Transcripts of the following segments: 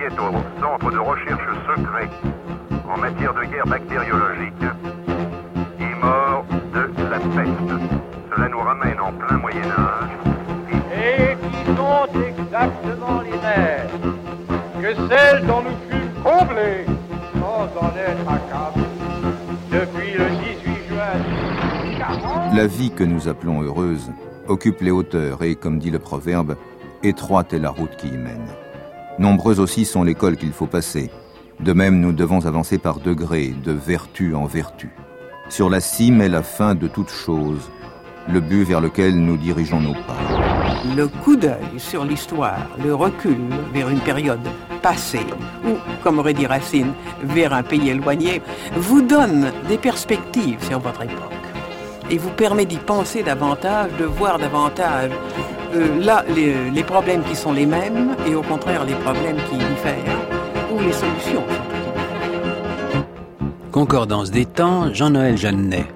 est au centre de recherche secret en matière de guerre bactériologique et mort de la peste. Cela nous ramène en plein Moyen-Âge. Et qui sont exactement les mêmes que celles dont nous fûmes comblés sans en être accablés depuis le 18 juin 40. La vie que nous appelons heureuse occupe les hauteurs et, comme dit le proverbe, étroite est la route qui y mène. Nombreuses aussi sont les cols qu'il faut passer. De même, nous devons avancer par degrés, de vertu en vertu. Sur la cime est la fin de toute chose, le but vers lequel nous dirigeons nos pas. Le coup d'œil sur l'histoire, le recul vers une période passée, ou, comme aurait dit Racine, vers un pays éloigné, vous donne des perspectives sur votre époque et vous permet d'y penser davantage, de voir davantage là les problèmes qui sont les mêmes et au contraire les problèmes qui diffèrent ou les solutions. Concordance des temps, Jean-Noël Jeannet.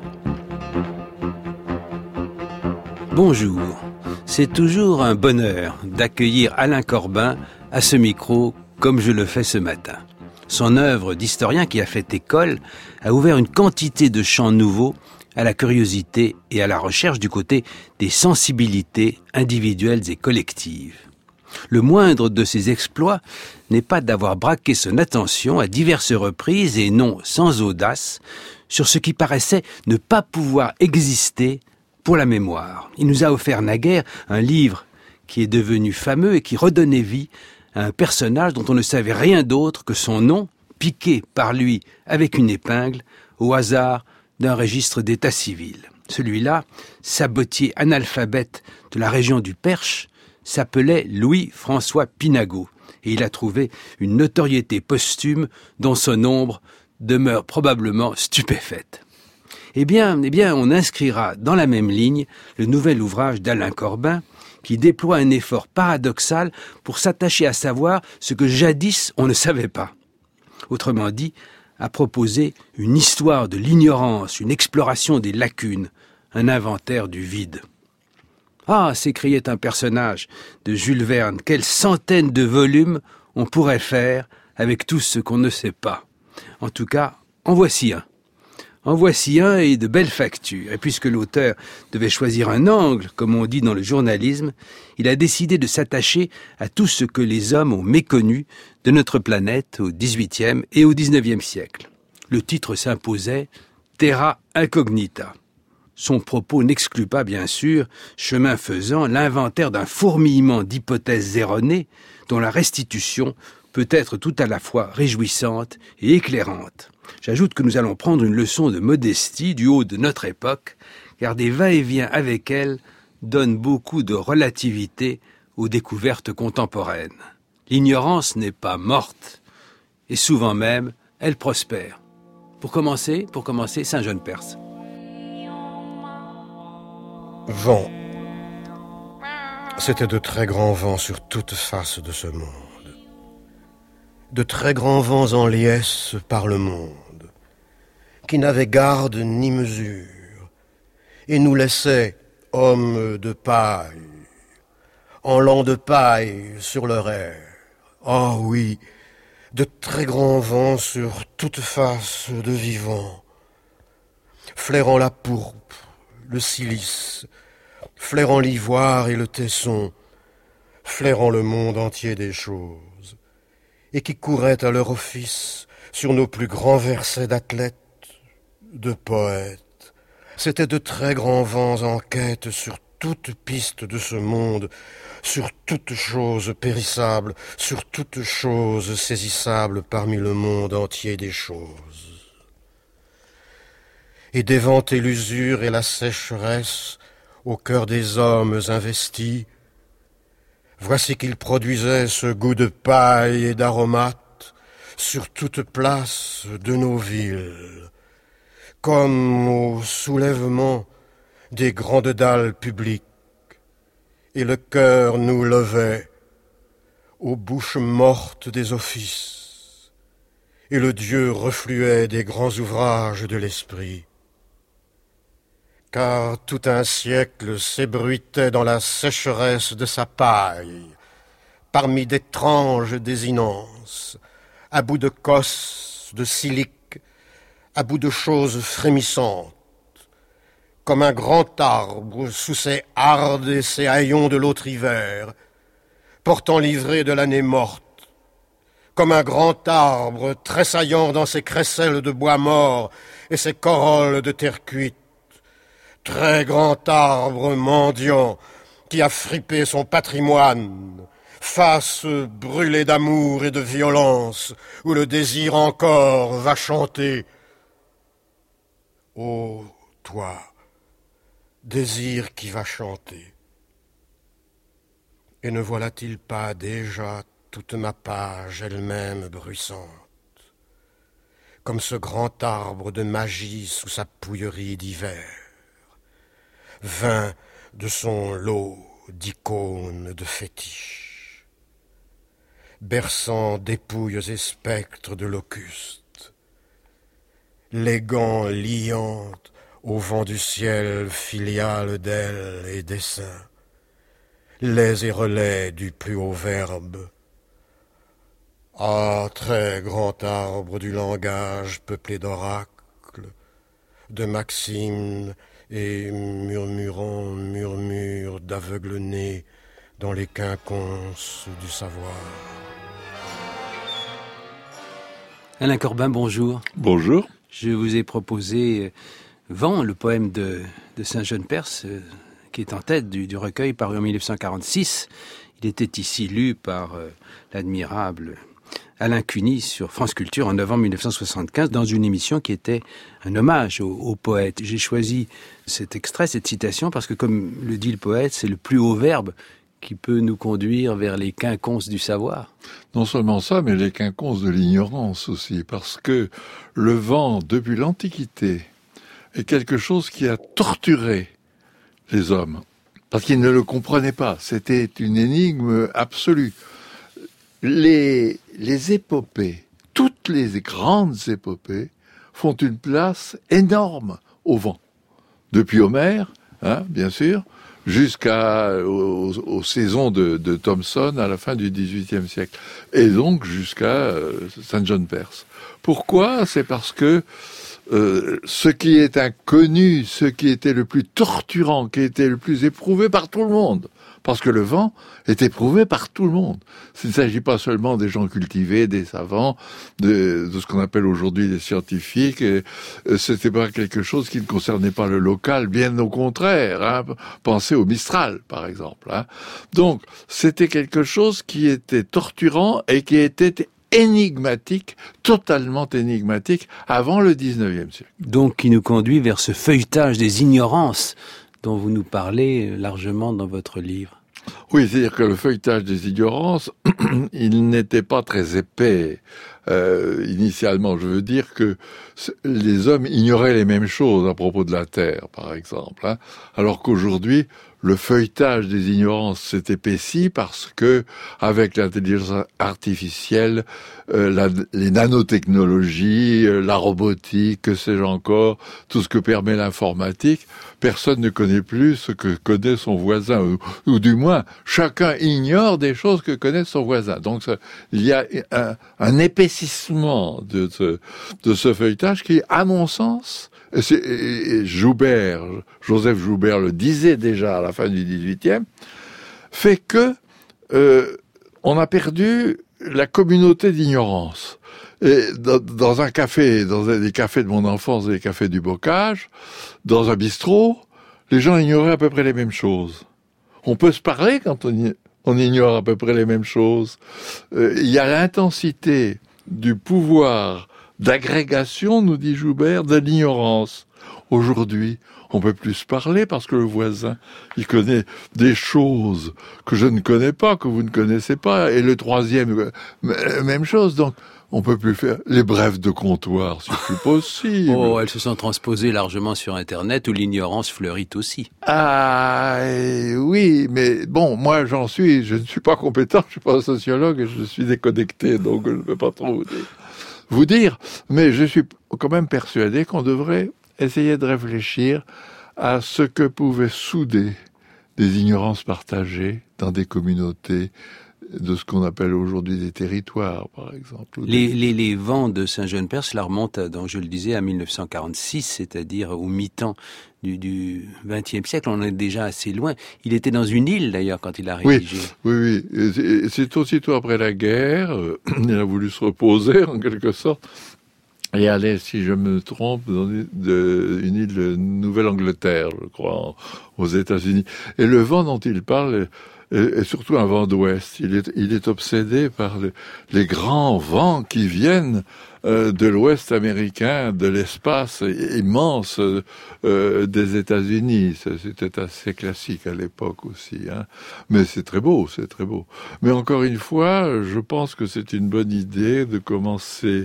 Bonjour, c'est toujours un bonheur d'accueillir Alain Corbin à ce micro comme je le fais ce matin. Son œuvre d'historien qui a fait école a ouvert une quantité de champs nouveaux à la curiosité et à la recherche du côté des sensibilités individuelles et collectives. Le moindre de ses exploits n'est pas d'avoir braqué son attention à diverses reprises et non sans audace sur ce qui paraissait ne pas pouvoir exister pour la mémoire. Il nous a offert naguère un livre qui est devenu fameux et qui redonnait vie à un personnage dont on ne savait rien d'autre que son nom, piqué par lui avec une épingle, au hasard d'un registre d'état civil. Celui-là, sabotier analphabète de la région du Perche, s'appelait Louis-François Pinagot, et il a trouvé une notoriété posthume dont son ombre demeure probablement stupéfaite. Eh bien, on inscrira dans la même ligne le nouvel ouvrage d'Alain Corbin, qui déploie un effort paradoxal pour s'attacher à savoir ce que jadis on ne savait pas. Autrement dit, à proposer une histoire de l'ignorance, une exploration des lacunes, un inventaire du vide. Ah, s'écriait un personnage de Jules Verne, quelles centaines de volumes on pourrait faire avec tout ce qu'on ne sait pas. En tout cas, en voici un. En voici un et de belles factures. Et puisque l'auteur devait choisir un angle, comme on dit dans le journalisme, il a décidé de s'attacher à tout ce que les hommes ont méconnu de notre planète au XVIIIe et au XIXe siècle. Le titre s'imposait « Terra Incognita ». Son propos n'exclut pas, bien sûr, chemin faisant, l'inventaire d'un fourmillement d'hypothèses erronées dont la restitution peut être tout à la fois réjouissante et éclairante. J'ajoute que nous allons prendre une leçon de modestie du haut de notre époque, car des va-et-vient avec elle donnent beaucoup de relativité aux découvertes contemporaines. L'ignorance n'est pas morte, et souvent même, elle prospère. Pour commencer, Saint-Jean-Perse. Vent. C'était de très grands vents sur toute face de ce monde. De très grands vents en liesse par le monde, qui n'avaient garde ni mesure, et nous laissaient, hommes de paille, en lancs de paille sur leur air. Ah oui, de très grands vents sur toute face de vivants, flairant la pourpre, le cilice, flairant l'ivoire et le tesson, flairant le monde entier des choses, et qui couraient à leur office sur nos plus grands versets d'athlètes, de poètes. C'étaient de très grands vents en quête sur toute piste de ce monde, sur toute chose périssable, sur toute chose saisissable parmi le monde entier des choses. Et d'éventer l'usure et la sécheresse au cœur des hommes investis, voici qu'ils produisaient ce goût de paille et d'aromates sur toute place de nos villes, comme au soulèvement des grandes dalles publiques, et le cœur nous levait aux bouches mortes des offices, et le Dieu refluait des grands ouvrages de l'esprit. Car tout un siècle s'ébruitait dans la sécheresse de sa paille, parmi d'étranges désinences, à bout de cosses, de silique, à bout de choses frémissantes, comme un grand arbre sous ses hardes et ses haillons de l'autre hiver, portant livrée de l'année morte, comme un grand arbre tressaillant dans ses crécelles de bois mort et ses corolles de terre cuite, très grand arbre mendiant qui a fripé son patrimoine, face brûlée d'amour et de violence, où le désir encore va chanter. Ô toi, désir qui va chanter, et ne voilà-t-il pas déjà toute ma page elle-même bruissante, comme ce grand arbre de magie sous sa pouillerie d'hiver, vain de son lot d'icônes de fétiches, berçant dépouilles et spectres de locustes, léguant liantes au vent du ciel filial d'ailes et d'essaims, les et relais du plus haut verbe. Ah, très grand arbre du langage peuplé d'oracles, de maximes et murmurant murmures d'aveugles nez dans les quinconces du savoir. Alain Corbin, bonjour. Bonjour. Je vous ai proposé Vent, le poème de Saint-Jean-Perse, qui est en tête du recueil paru en 1946. Il était ici lu par l'admirable Alain Cuny sur France Culture en novembre 1975 dans une émission qui était un hommage au poète. J'ai choisi cet extrait, cette citation, parce que comme le dit le poète, c'est le plus haut verbe qui peut nous conduire vers les quinconces du savoir. Non seulement ça, mais les quinconces de l'ignorance aussi, parce que le vent, depuis l'Antiquité, est quelque chose qui a torturé les hommes, parce qu'ils ne le comprenaient pas. C'était une énigme absolue. Les épopées, toutes les grandes épopées, font une place énorme au vent. Depuis Homère, bien sûr, jusqu'aux saisons de Thomson à la fin du XVIIIe siècle. Et donc jusqu'à Saint-Jean-Perse. Pourquoi ? C'est parce que ce qui est inconnu, ce qui était le plus torturant, qui était le plus éprouvé par tout le monde, parce que le vent est éprouvé par tout le monde. Il ne s'agit pas seulement des gens cultivés, des savants, de ce qu'on appelle aujourd'hui des scientifiques. C'était pas quelque chose qui ne concernait pas le local, bien au contraire. Pensez au Mistral, par exemple. Donc, c'était quelque chose qui était torturant et qui était énigmatique, totalement énigmatique, avant le 19e siècle. Donc, qui nous conduit vers ce feuilletage des ignorances dont vous nous parlez largement dans votre livre. Oui, c'est-à-dire que le feuilletage des ignorances, il n'était pas très épais. Initialement, je veux dire que les hommes ignoraient les mêmes choses à propos de la Terre, par exemple. Alors qu'aujourd'hui, le feuilletage des ignorances s'est épaissi parce que, avec l'intelligence artificielle, les nanotechnologies, la robotique, que sais-je encore, tout ce que permet l'informatique, personne ne connaît plus ce que connaît son voisin, ou du moins, chacun ignore des choses que connaît son voisin. Donc, il y a un épaississement de ce feuilletage qui, à mon sens, et Joseph Joubert le disait déjà à la fin du XVIIIe, fait que on a perdu la communauté d'ignorance. Et dans un café, dans des cafés de mon enfance, des cafés du Bocage, dans un bistrot, les gens ignoraient à peu près les mêmes choses. On peut se parler quand on ignore à peu près les mêmes choses. Il y a l'intensité du pouvoir d'agrégation, nous dit Joubert, de l'ignorance. Aujourd'hui, on peut plus se parler parce que le voisin, il connaît des choses que je ne connais pas, que vous ne connaissez pas, et le troisième, même chose. Donc, on peut plus faire les brèves de comptoir, c'est plus possible. Oh, elles se sont transposées largement sur Internet, où l'ignorance fleurit aussi. Ah, oui, mais bon, moi, je ne suis pas compétent, je suis pas sociologue, et je suis déconnecté, donc je ne peux pas trop vous dire, mais je suis quand même persuadé qu'on devrait essayer de réfléchir à ce que pouvaient souder des ignorances partagées dans des communautés de ce qu'on appelle aujourd'hui des territoires, par exemple. Les vents de Saint-Jean-Père, cela remonte, donc je le disais, à 1946, c'est-à-dire au mi-temps du XXe siècle. On est déjà assez loin. Il était dans une île, d'ailleurs, quand il a rédigé. Oui. C'est aussitôt après la guerre. Il a voulu se reposer, en quelque sorte. Et aller, si je me trompe, dans une île de Nouvelle-Angleterre, je crois, aux États-Unis. Et le vent dont il parle est surtout un vent d'ouest. Il est obsédé par les grands vents qui viennent de l'ouest américain, de l'espace immense des États-Unis. C'était assez classique à l'époque aussi, hein. Mais c'est très beau. Mais encore une fois, je pense que c'est une bonne idée de commencer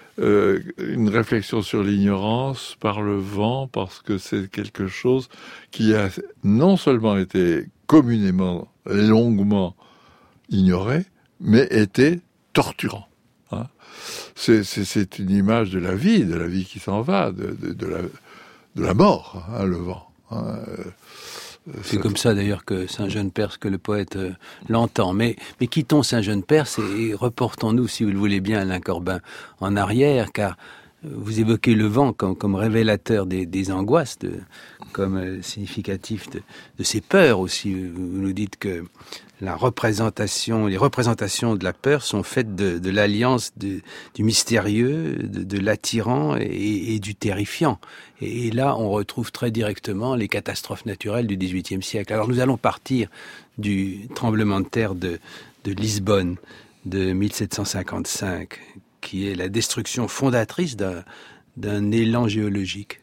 une réflexion sur l'ignorance par le vent, parce que c'est quelque chose qui a non seulement été communément, longuement ignoré, mais été torturant. Hein. C'est une image de la vie qui s'en va, de la mort, hein, le vent. Hein. C'est comme ça d'ailleurs que Saint-Jean-Perse, que le poète l'entend. Mais quittons Saint-Jean-Perse et reportons-nous, si vous le voulez bien, Alain Corbin, en arrière, car vous évoquez le vent comme révélateur des angoisses, comme significatif de ses peurs aussi. Vous nous dites que les représentations de la peur sont faites de l'alliance du mystérieux, de l'attirant et du terrifiant. Et là, on retrouve très directement les catastrophes naturelles du XVIIIe siècle. Alors nous allons partir du tremblement de terre de Lisbonne de 1755, qui est la destruction fondatrice d'un élan géologique.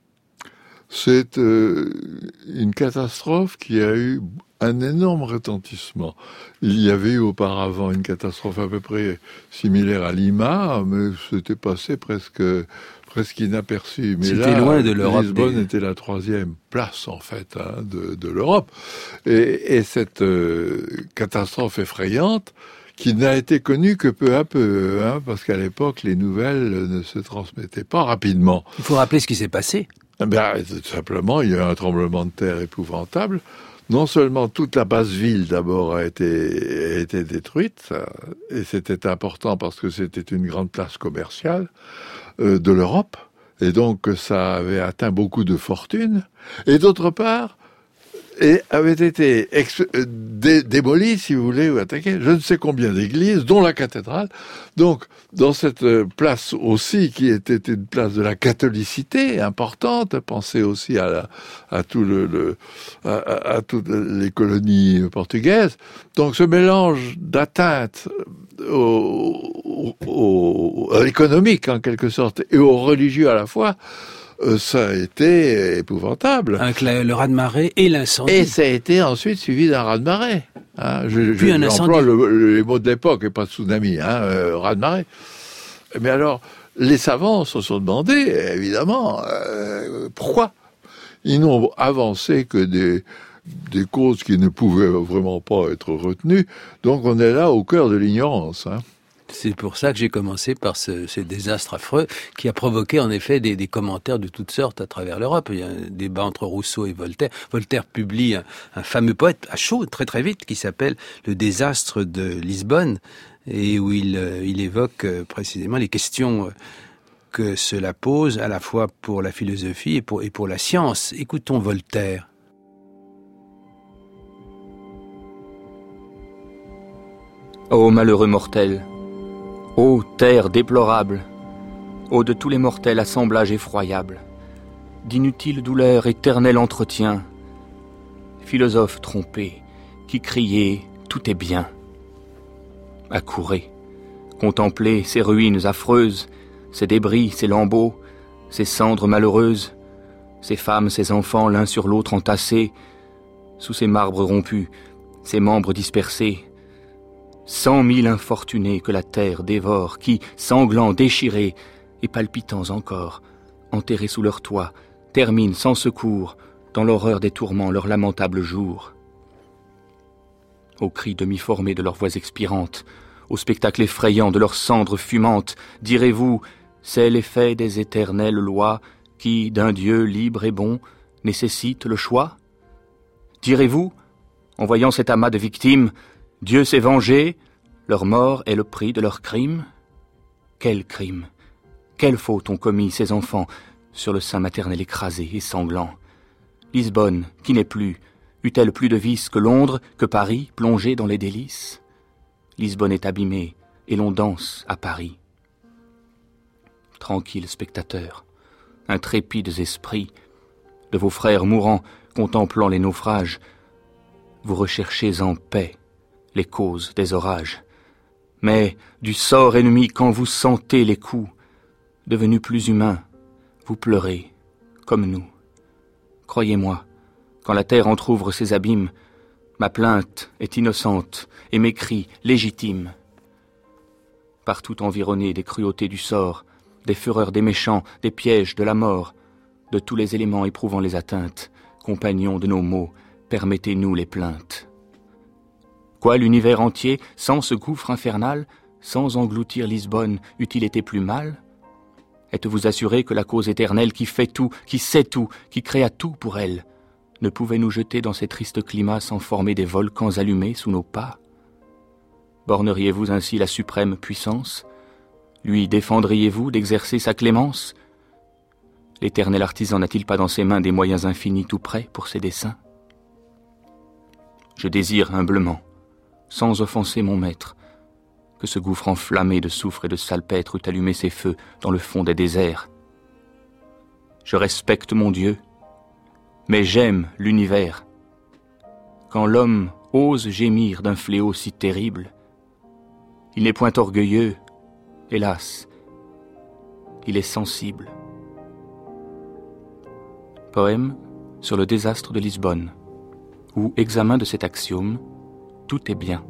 C'est une catastrophe qui a eu un énorme retentissement. Il y avait eu auparavant une catastrophe à peu près similaire à Lima, mais c'était passé presque inaperçu. Mais c'était là, loin de l'Europe. Lisbonne était la 3e place, en fait, hein, de l'Europe. Et cette catastrophe effrayante, qui n'a été connue que peu à peu, hein, parce qu'à l'époque, les nouvelles ne se transmettaient pas rapidement. Il faut rappeler ce qui s'est passé. Tout simplement, il y a eu un tremblement de terre épouvantable. Non seulement toute la basse ville d'abord a été détruite, et c'était important parce que c'était une grande place commerciale de l'Europe, et donc ça avait atteint beaucoup de fortune, et d'autre part, avait été démoli, si vous voulez, ou attaqué, je ne sais combien d'églises, dont la cathédrale. Donc, dans cette place aussi, qui était une place de la catholicité importante, pensez aussi à toutes les colonies portugaises. Donc, ce mélange d'atteintes économique, en quelque sorte, et aux religieux à la fois, ça a été épouvantable. Avec le raz-de-marée et l'incendie. Et ça a été ensuite suivi d'un raz-de-marée. Hein, Puis un incendie. J'emploie les mots de l'époque et pas de tsunami, hein, raz-de-marée. Mais alors, les savants se sont demandé, évidemment, pourquoi. Ils n'ont avancé que des causes qui ne pouvaient vraiment pas être retenues. Donc on est là au cœur de l'ignorance, hein. C'est pour ça que j'ai commencé par ce désastre affreux qui a provoqué en effet des commentaires de toutes sortes à travers l'Europe. Il y a un débat entre Rousseau et Voltaire. Voltaire publie un fameux poète à chaud, très très vite, qui s'appelle « Le désastre de Lisbonne » et où il évoque précisément les questions que cela pose à la fois pour la philosophie et pour la science. Écoutons Voltaire. Ô malheureux mortel, ô terre déplorable, ô de tous les mortels assemblage effroyable, d'inutiles douleurs, éternel entretien, philosophe trompé, qui criait « tout est bien ». Accourez, contemplez ces ruines affreuses, ces débris, ces lambeaux, ces cendres malheureuses, ces femmes, ces enfants l'un sur l'autre entassés, sous ces marbres rompus, ces membres dispersés, 100 000 infortunés que la terre dévore, qui, sanglants, déchirés et palpitants encore, enterrés sous leur toit, terminent sans secours, dans l'horreur des tourments, leur lamentable jour. Aux cris demi-formés de leurs voix expirantes, au spectacle effrayant de leurs cendres fumantes, direz-vous, c'est l'effet des éternelles lois qui, d'un Dieu libre et bon, nécessitent le choix? Direz-vous, en voyant cet amas de victimes, Dieu s'est vengé, leur mort est le prix de leur crime. Quel crime, quelle faute ont commis ces enfants sur le sein maternel écrasé et sanglant. Lisbonne, qui n'est plus, eut-elle plus de vices que Londres, que Paris, plongé dans les délices? Lisbonne est abîmée, et l'on danse à Paris. Tranquilles spectateurs, intrépides esprits, de vos frères mourants contemplant les naufrages, vous recherchez en paix les causes des orages. Mais du sort ennemi, quand vous sentez les coups, devenus plus humains, vous pleurez comme nous. Croyez-moi, quand la terre entr'ouvre ses abîmes, ma plainte est innocente et mes cris légitimes. Partout environnés des cruautés du sort, des fureurs des méchants, des pièges de la mort, de tous les éléments éprouvant les atteintes, compagnons de nos maux, permettez-nous les plaintes. Quoi, l'univers entier, sans ce gouffre infernal, sans engloutir Lisbonne, eût-il été plus mal? Êtes-vous assuré que la cause éternelle qui fait tout, qui sait tout, qui créa tout pour elle, ne pouvait nous jeter dans ces tristes climats sans former des volcans allumés sous nos pas? Borneriez-vous ainsi la suprême puissance? Lui défendriez-vous d'exercer sa clémence? L'éternel artisan n'a-t-il pas dans ses mains des moyens infinis tout prêts pour ses desseins? Je désire humblement, sans offenser mon maître, que ce gouffre enflammé de soufre et de salpêtre eût allumé ses feux dans le fond des déserts. Je respecte mon Dieu, mais j'aime l'univers. Quand l'homme ose gémir d'un fléau si terrible, il n'est point orgueilleux, hélas, il est sensible. Poème sur le désastre de Lisbonne, ou examen de cet axiome, tout est bien.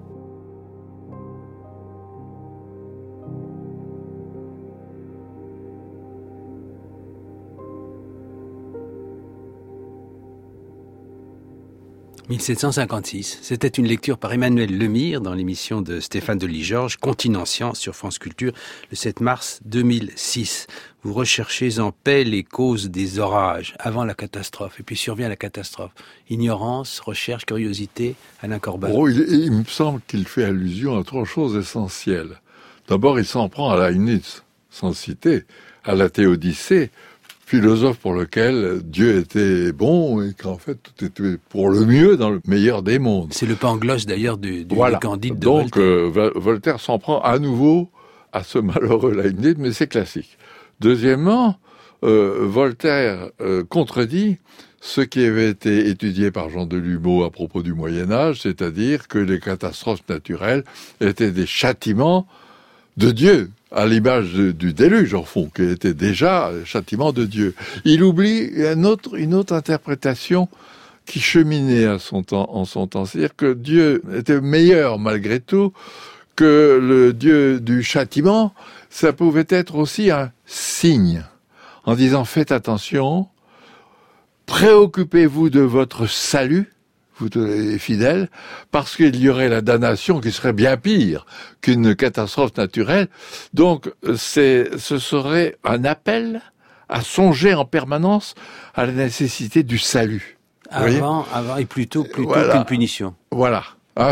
« 1756. C'était une lecture par Emmanuel Lemire dans l'émission de Stéphane Delis-Georges, Continent Science sur France Culture, le 7 mars 2006. Vous recherchez en paix les causes des orages avant la catastrophe, et puis survient la catastrophe. Ignorance, recherche, curiosité, Alain Corbin. Oh, il me semble qu'il fait allusion à trois choses essentielles. D'abord, il s'en prend à Leibniz, sans citer, à la Théodicée, philosophe pour lequel Dieu était bon et qu'en fait tout était pour le mieux dans le meilleur des mondes. C'est le Pangloss d'ailleurs du Candide de donc, Voltaire. Voltaire s'en prend à nouveau à ce malheureux Leibniz, mais c'est classique. Deuxièmement, Voltaire contredit ce qui avait été étudié par Jean Delumeau à propos du Moyen-Âge, c'est-à-dire que les catastrophes naturelles étaient des châtiments de Dieu, à l'image du déluge, au fond, qui était déjà le châtiment de Dieu. Il oublie une autre interprétation qui cheminait en son temps. C'est-à-dire que Dieu était meilleur, malgré tout, que le Dieu du châtiment. Ça pouvait être aussi un signe, en disant, faites attention, préoccupez-vous de votre salut, vous les fidèles, parce qu'il y aurait la damnation qui serait bien pire qu'une catastrophe naturelle. Donc, ce serait un appel à songer en permanence à la nécessité du salut. Avant et plutôt voilà. Qu'une punition. Voilà. Ah,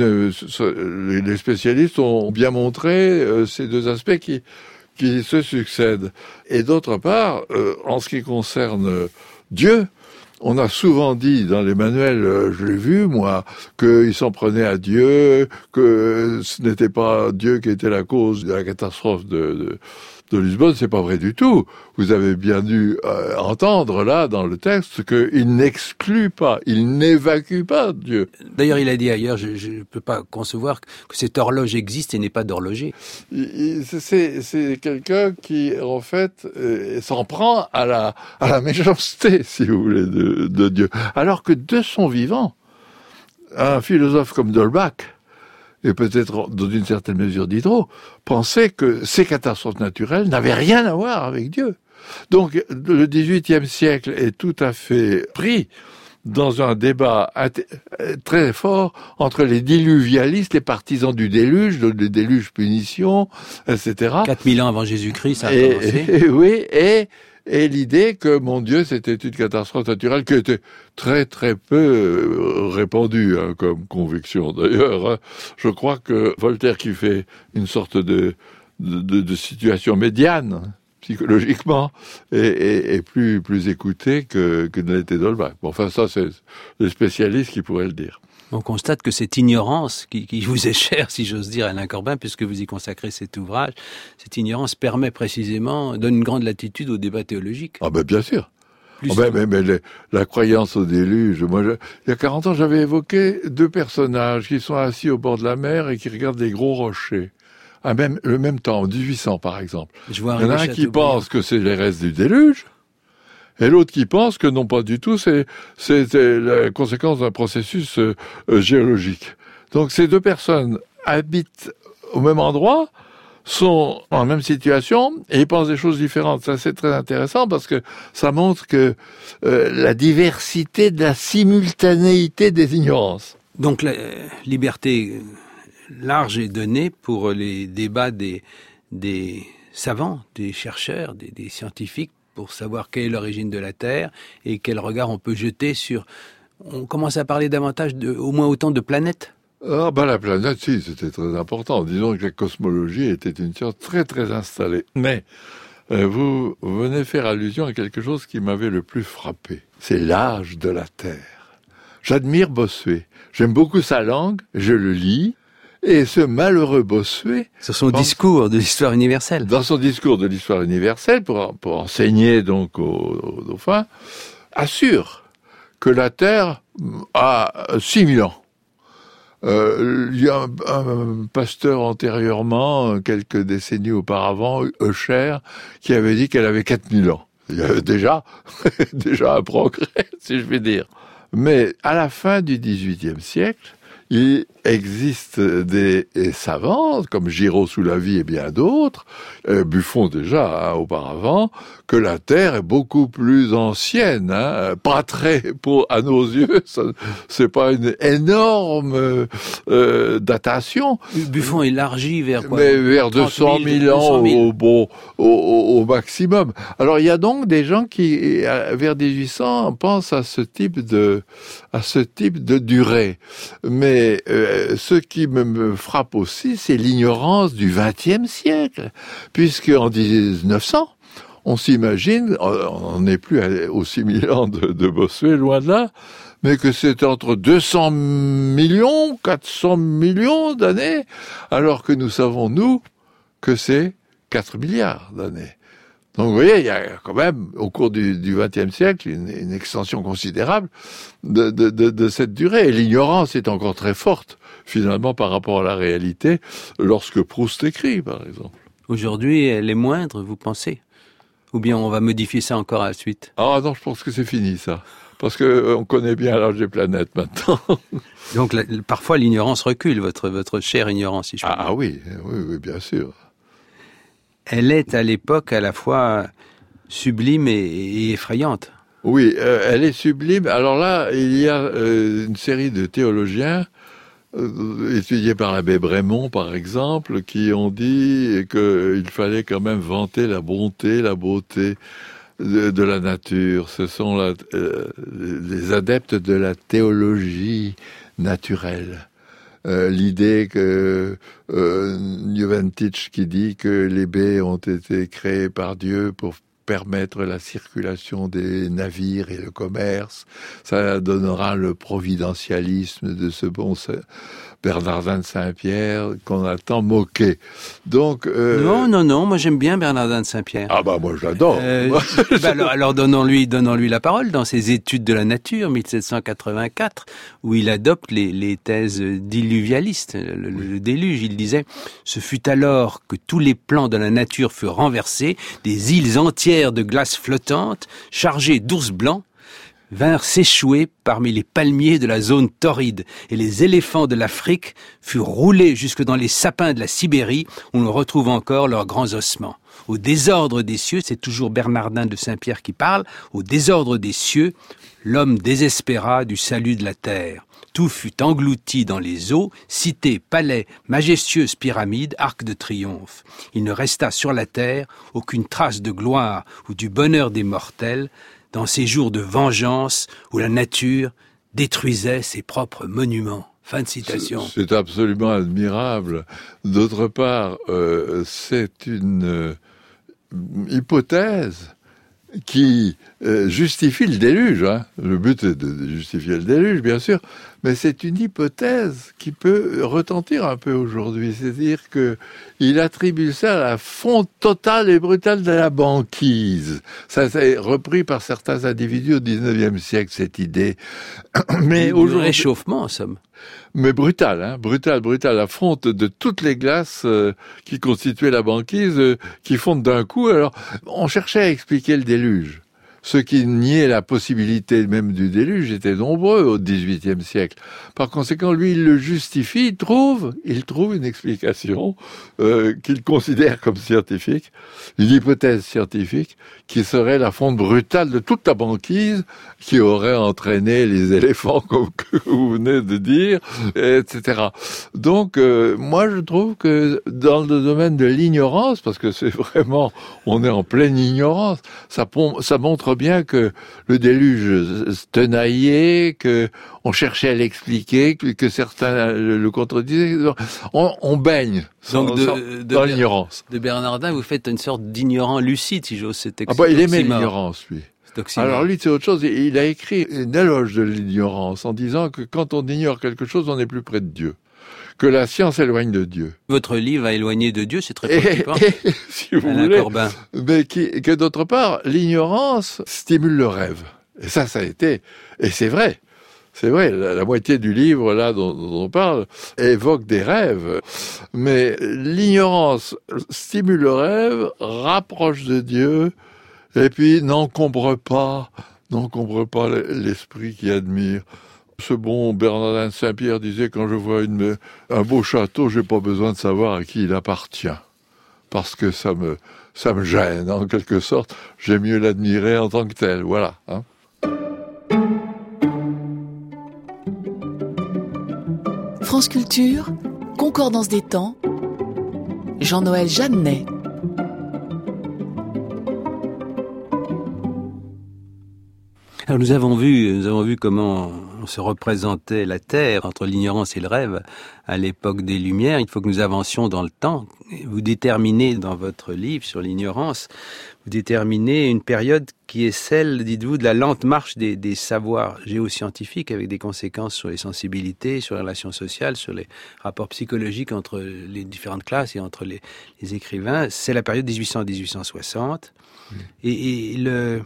les spécialistes ont bien montré ces deux aspects qui se succèdent. Et d'autre part, en ce qui concerne Dieu, on a souvent dit dans les manuels, je l'ai vu moi, qu'il s'en prenait à Dieu, que ce n'était pas Dieu qui était la cause de la catastrophe de Lisbonne. C'est pas vrai du tout. Vous avez bien dû entendre là dans le texte qu'il n'exclut pas, il n'évacue pas Dieu. D'ailleurs, il a dit ailleurs, je ne peux pas concevoir que cette horloge existe et n'est pas d'horloger. C'est quelqu'un qui, en fait, s'en prend à la méchanceté, si vous voulez, de Dieu. Alors que de son vivant, un philosophe comme D'Holbach, et peut-être dans une certaine mesure Diderot, pensait que ces catastrophes naturelles n'avaient rien à voir avec Dieu. Donc le XVIIIe siècle est tout à fait pris dans un débat très fort entre les diluvialistes, les partisans du déluge, le déluge punition, etc. 4000 ans avant Jésus-Christ, ça a commencé. Oui, et et l'idée que, mon Dieu, c'était une catastrophe naturelle qui était très très peu répandue comme conviction. D'ailleurs, je crois que Voltaire, qui fait une sorte de situation médiane psychologiquement, est plus écouté que ne l'était d'Holbach. Bon, enfin, ça, c'est les spécialistes qui pourraient le dire. On constate que cette ignorance qui vous est chère, si j'ose dire, Alain Corbin, puisque vous y consacrez cet ouvrage, cette ignorance donne une grande latitude au débat théologique. Ah ben bien sûr. La croyance au déluge. Il y a 40 ans, j'avais évoqué 2 personnages qui sont assis au bord de la mer et qui regardent des gros rochers. Le même temps, en 1800 par exemple. Il y en a un qui pense que c'est les restes du déluge, et l'autre qui pense que non, pas du tout, c'est la conséquence d'un processus géologique. Donc ces 2 personnes habitent au même endroit, sont en même situation, et ils pensent des choses différentes. Ça, c'est très intéressant parce que ça montre que la diversité de la simultanéité des ignorances. Donc la liberté large est donnée pour les débats des savants, des chercheurs, des scientifiques, pour savoir quelle est l'origine de la Terre et quel regard on peut jeter sur... On commence à parler davantage au moins autant de planètes. La planète, si, c'était très important. Disons que la cosmologie était une science très très installée. Mais vous venez faire allusion à quelque chose qui m'avait le plus frappé. C'est l'âge de la Terre. J'admire Bossuet. J'aime beaucoup sa langue, je le lis. Et ce malheureux Bossuet... Sur son discours de l'histoire universelle. Dans son discours de l'histoire universelle, pour enseigner donc aux dauphins, assure que la Terre a 6000 ans. Il y a un pasteur antérieurement, quelques décennies auparavant, Eucher, qui avait dit qu'elle avait 4000 ans. Il y avait déjà un progrès, si je puis dire. Mais à la fin du XVIIIe siècle, il existe des savants, comme Giraud-Soulavie et bien d'autres, Buffon déjà auparavant, que la Terre est beaucoup plus ancienne, pas très, à nos yeux, c'est pas une énorme datation. Buffon élargit vers quoi? Mais vers 200 000 ans au maximum. Alors il y a donc des gens qui, vers 1800, pensent à ce type de durée. Mais ce qui me frappe aussi, c'est l'ignorance du XXe siècle, puisque en 1900, on s'imagine, on n'est plus aux 6000 ans de Bossuet, loin de là, mais que c'est entre 200 millions, 400 millions d'années, alors que nous savons, nous, que c'est 4 milliards d'années. Donc vous voyez, il y a quand même, au cours du XXe siècle, une extension considérable de cette durée. Et l'ignorance est encore très forte, finalement, par rapport à la réalité, lorsque Proust écrit, par exemple. Aujourd'hui, elle est moindre, vous pensez? Ou bien on va modifier ça encore à la suite? Ah non, je pense que c'est fini, ça. Parce que on connaît bien l'âge des planètes, maintenant. Donc, parfois, l'ignorance recule, votre chère ignorance, si je puis dire. Ah oui, bien sûr. Elle est à l'époque à la fois sublime et effrayante. Oui, elle est sublime. Alors là, il y a une série de théologiens étudiés par l'abbé Brémond, par exemple, qui ont dit qu'il fallait quand même vanter la bonté, la beauté de la nature. Ce sont les adeptes de la théologie naturelle. L'idée que Joventich qui dit que les baies ont été créées par Dieu pour permettre la circulation des navires et le commerce, ça donnera le providentialisme de ce bon Bernardin de Saint-Pierre qu'on a tant moqué. Donc non, moi j'aime bien Bernardin de Saint-Pierre. Ah bah moi j'adore. Alors donnons-lui la parole dans ses études de la nature 1784 où il adopte les thèses diluvialistes, le déluge. Il disait: ce fut alors que tous les plans de la nature furent renversés, des îles entières de glace flottante chargées d'ours blancs vinrent s'échouer parmi les palmiers de la zone torride, et les éléphants de l'Afrique furent roulés jusque dans les sapins de la Sibérie, où l'on retrouve encore leurs grands ossements. Au désordre des cieux, c'est toujours Bernardin de Saint-Pierre qui parle, au désordre des cieux, l'homme désespéra du salut de la terre. Tout fut englouti dans les eaux, cités, palais, majestueuses pyramides, arcs de triomphe. Il ne resta sur la terre aucune trace de gloire ou du bonheur des mortels, dans ces jours de vengeance où la nature détruisait ses propres monuments. Fin de citation. C'est absolument admirable. D'autre part, c'est une hypothèse qui justifie le déluge. Hein. Le but est de justifier le déluge, bien sûr, mais c'est une hypothèse qui peut retentir un peu aujourd'hui. C'est-à-dire qu'il attribue ça à la fonte totale et brutale de la banquise. Ça c'est repris par certains individus au XIXe siècle, cette idée. Mais du réchauffement, en somme. Mais brutal, brutal, la fonte de toutes les glaces qui constituaient la banquise, qui fondent d'un coup. Alors, on cherchait à expliquer le déluge. Ceux qui niaient la possibilité même du déluge étaient nombreux au XVIIIe siècle. Par conséquent, lui, il le justifie, il trouve une explication qu'il considère comme scientifique, une hypothèse scientifique, qui serait la fonte brutale de toute la banquise qui aurait entraîné les éléphants, comme que vous venez de dire, etc. Donc, moi, je trouve que dans le domaine de l'ignorance, parce que c'est vraiment, on est en pleine ignorance, ça montre bien que le déluge se tenaillait, que on cherchait à l'expliquer, que certains le contredisaient. On baigne dans l'ignorance. De Bernardin, vous faites une sorte d'ignorant lucide, si j'ose cette expression. Il aimait l'ignorance, lui. Alors lui, c'est autre chose. Il a écrit une éloge de l'ignorance en disant que quand on ignore quelque chose, on est plus près de Dieu. Que la science éloigne de Dieu. Votre livre a éloigné de Dieu, c'est très préoccupant. Si vous voulez, mais que d'autre part, l'ignorance stimule le rêve. Et ça a été, et c'est vrai. C'est vrai, la moitié du livre là dont on parle évoque des rêves. Mais l'ignorance stimule le rêve, rapproche de Dieu, et puis n'encombre pas l'esprit qui admire. Ce bon Bernardin de Saint-Pierre disait, quand je vois un beau château, j'ai pas besoin de savoir à qui il appartient. Parce que ça me gêne, en quelque sorte. J'aime mieux l'admirer en tant que tel. Voilà. Hein. France Culture, Concordance des temps, Jean-Noël Jeannet. Alors nous avons vu comment on se représentait la Terre entre l'ignorance et le rêve à l'époque des Lumières. Il faut que nous avancions dans le temps. Vous déterminez dans votre livre sur l'ignorance, vous déterminez une période qui est celle, dites-vous, de la lente marche des savoirs géoscientifiques avec des conséquences sur les sensibilités, sur les relations sociales, sur les rapports psychologiques entre les différentes classes et entre les écrivains. C'est la période 1800-1860. Et le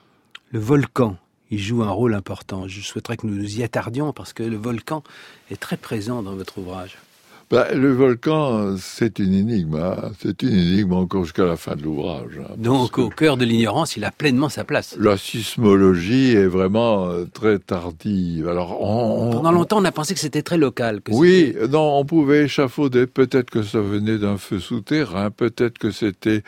volcan, il joue un rôle important. Je souhaiterais que nous nous y attardions parce que le volcan est très présent dans votre ouvrage. Le volcan, c'est une énigme. Hein. C'est une énigme encore jusqu'à la fin de l'ouvrage. Hein, donc, au cœur de l'ignorance, il a pleinement sa place. La sismologie est vraiment très tardive. Alors, pendant longtemps, on a pensé que c'était très local. On pouvait échafauder. Peut-être que ça venait d'un feu souterrain. Peut-être que c'était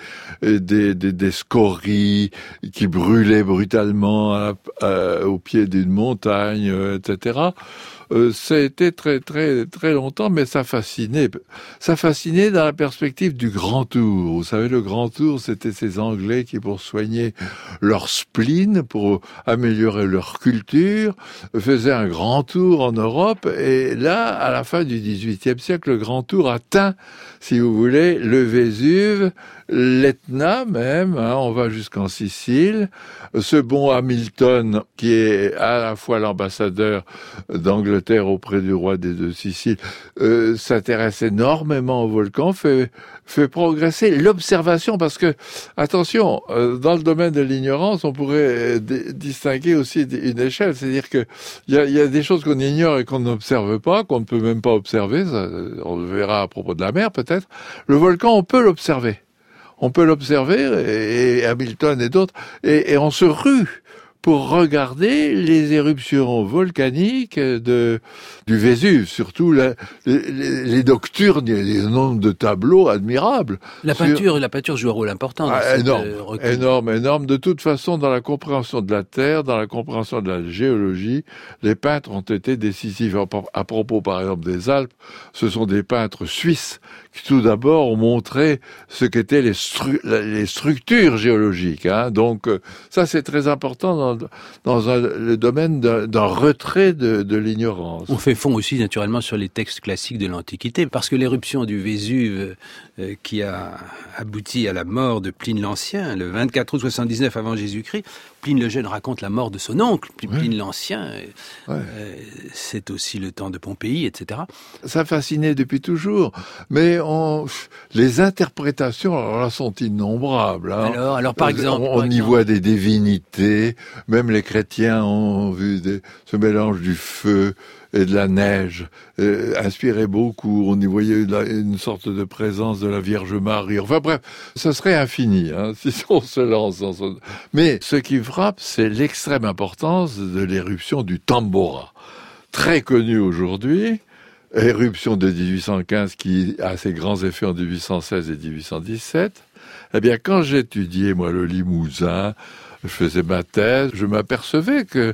des scories qui brûlaient brutalement au pied d'une montagne, etc. Ça a été très, très, très longtemps, mais ça fascinait. Ça fascinait dans la perspective du Grand Tour. Vous savez, le Grand Tour, c'était ces Anglais qui, pour soigner leur spleen, pour améliorer leur culture, faisaient un grand tour en Europe. Et là, à la fin du XVIIIe siècle, le Grand Tour atteint, si vous voulez, le Vésuve, l'Etna même, on va jusqu'en Sicile. Ce bon Hamilton, qui est à la fois l'ambassadeur d'Angleterre auprès du roi des deux Siciles, s'intéresse énormément au volcan, fait progresser l'observation, parce que, attention, dans le domaine de l'ignorance, on pourrait distinguer aussi une échelle, c'est-à-dire que il y a des choses qu'on ignore et qu'on n'observe pas, qu'on ne peut même pas observer, ça, on le verra à propos de la mer peut-être. Le volcan, on peut l'observer. On peut l'observer, et Hamilton et d'autres, et on se rue pour regarder les éruptions volcaniques du Vésuve, surtout les nocturnes, il y a un nombre de tableaux admirables. La peinture joue un rôle important dans cette énorme. De toute façon, dans la compréhension de la Terre, dans la compréhension de la géologie, les peintres ont été décisifs. À propos, par exemple, des Alpes, ce sont des peintres suisses qui, tout d'abord, ont montré ce qu'étaient les structures géologiques. Donc, ça, c'est très important dans le domaine d'un retrait de l'ignorance. On fait fond aussi naturellement sur les textes classiques de l'Antiquité, parce que l'éruption du Vésuve qui a abouti à la mort de Pline l'Ancien, le 24 août 79 avant Jésus-Christ, Pline le Jeune raconte la mort de son oncle, Pline l'Ancien, c'est aussi le temps de Pompéi, etc. Ça fascinait depuis toujours, mais les interprétations alors là, sont innombrables. Alors par exemple... On y voit des divinités, même les chrétiens ont vu ce mélange du feu et de la neige, inspirait beaucoup. On y voyait une sorte de présence de la Vierge Marie. Enfin bref, ce serait infini si on se lance dans ce... Mais ce qui frappe, c'est l'extrême importance de l'éruption du Tambora, très connue aujourd'hui. Éruption de 1815 qui a ses grands effets en 1816 et 1817. Eh bien, quand j'étudiais, moi, le Limousin, je faisais ma thèse, je m'apercevais que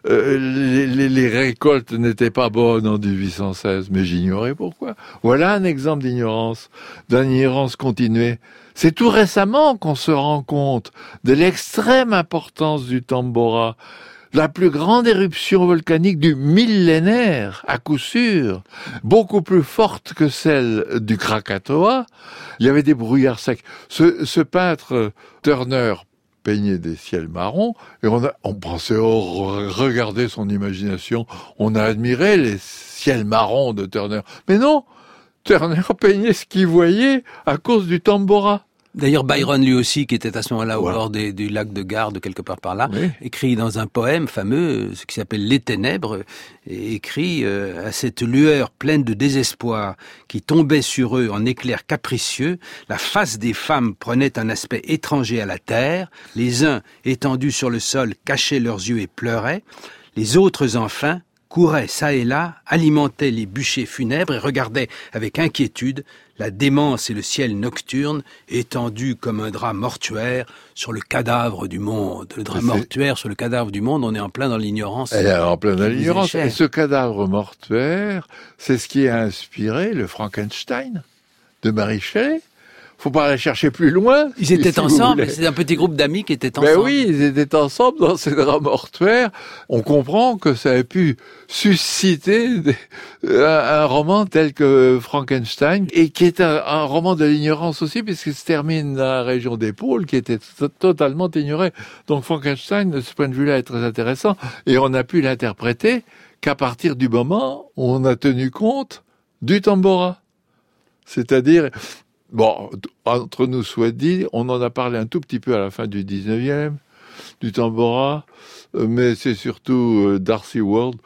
les récoltes n'étaient pas bonnes en 1816, mais j'ignorais pourquoi. Voilà un exemple d'ignorance continuée. C'est tout récemment qu'on se rend compte de l'extrême importance du Tambora, la plus grande éruption volcanique du millénaire, à coup sûr, beaucoup plus forte que celle du Krakatoa. Il y avait des brouillards secs. Ce peintre Turner peignait des ciels marrons, et on pensait, regardez son imagination, on a admiré les ciels marrons de Turner. Mais non, Turner peignait ce qu'il voyait à cause du Tambora. D'ailleurs, Byron, lui aussi, qui était à ce moment-là au bord du lac de Garde, quelque part par là, écrit dans un poème fameux, ce qui s'appelle Les Ténèbres, et écrit à cette lueur pleine de désespoir qui tombait sur eux en éclairs capricieux, la face des femmes prenait un aspect étranger à la terre, les uns, étendus sur le sol, cachaient leurs yeux et pleuraient, les autres, enfin, couraient çà et là, alimentaient les bûchers funèbres et regardaient avec inquiétude la démence et le ciel nocturne étendus comme un drap mortuaire sur le cadavre du monde. Le drap mortuaire sur le cadavre du monde, on est en plein dans l'ignorance. Elle est en plein dans l'ignorance. Et ce cadavre mortuaire, c'est ce qui a inspiré le Frankenstein de Mary Shelley. Faut pas aller chercher plus loin. Ils étaient ensemble, c'est un petit groupe d'amis qui étaient ensemble. Ben oui, ils étaient ensemble dans ces draps mortuaires. On comprend que ça a pu susciter un roman tel que Frankenstein, et qui est un roman de l'ignorance aussi, puisqu'il se termine dans la région des pôles, qui était totalement ignorée. Donc Frankenstein, de ce point de vue-là, est très intéressant, et on a pu l'interpréter qu'à partir du moment où on a tenu compte du Tambora. C'est-à-dire... Bon, entre nous soit dit, on en a parlé un tout petit peu à la fin du 19e, du Tambora, mais c'est surtout Darcy Ward,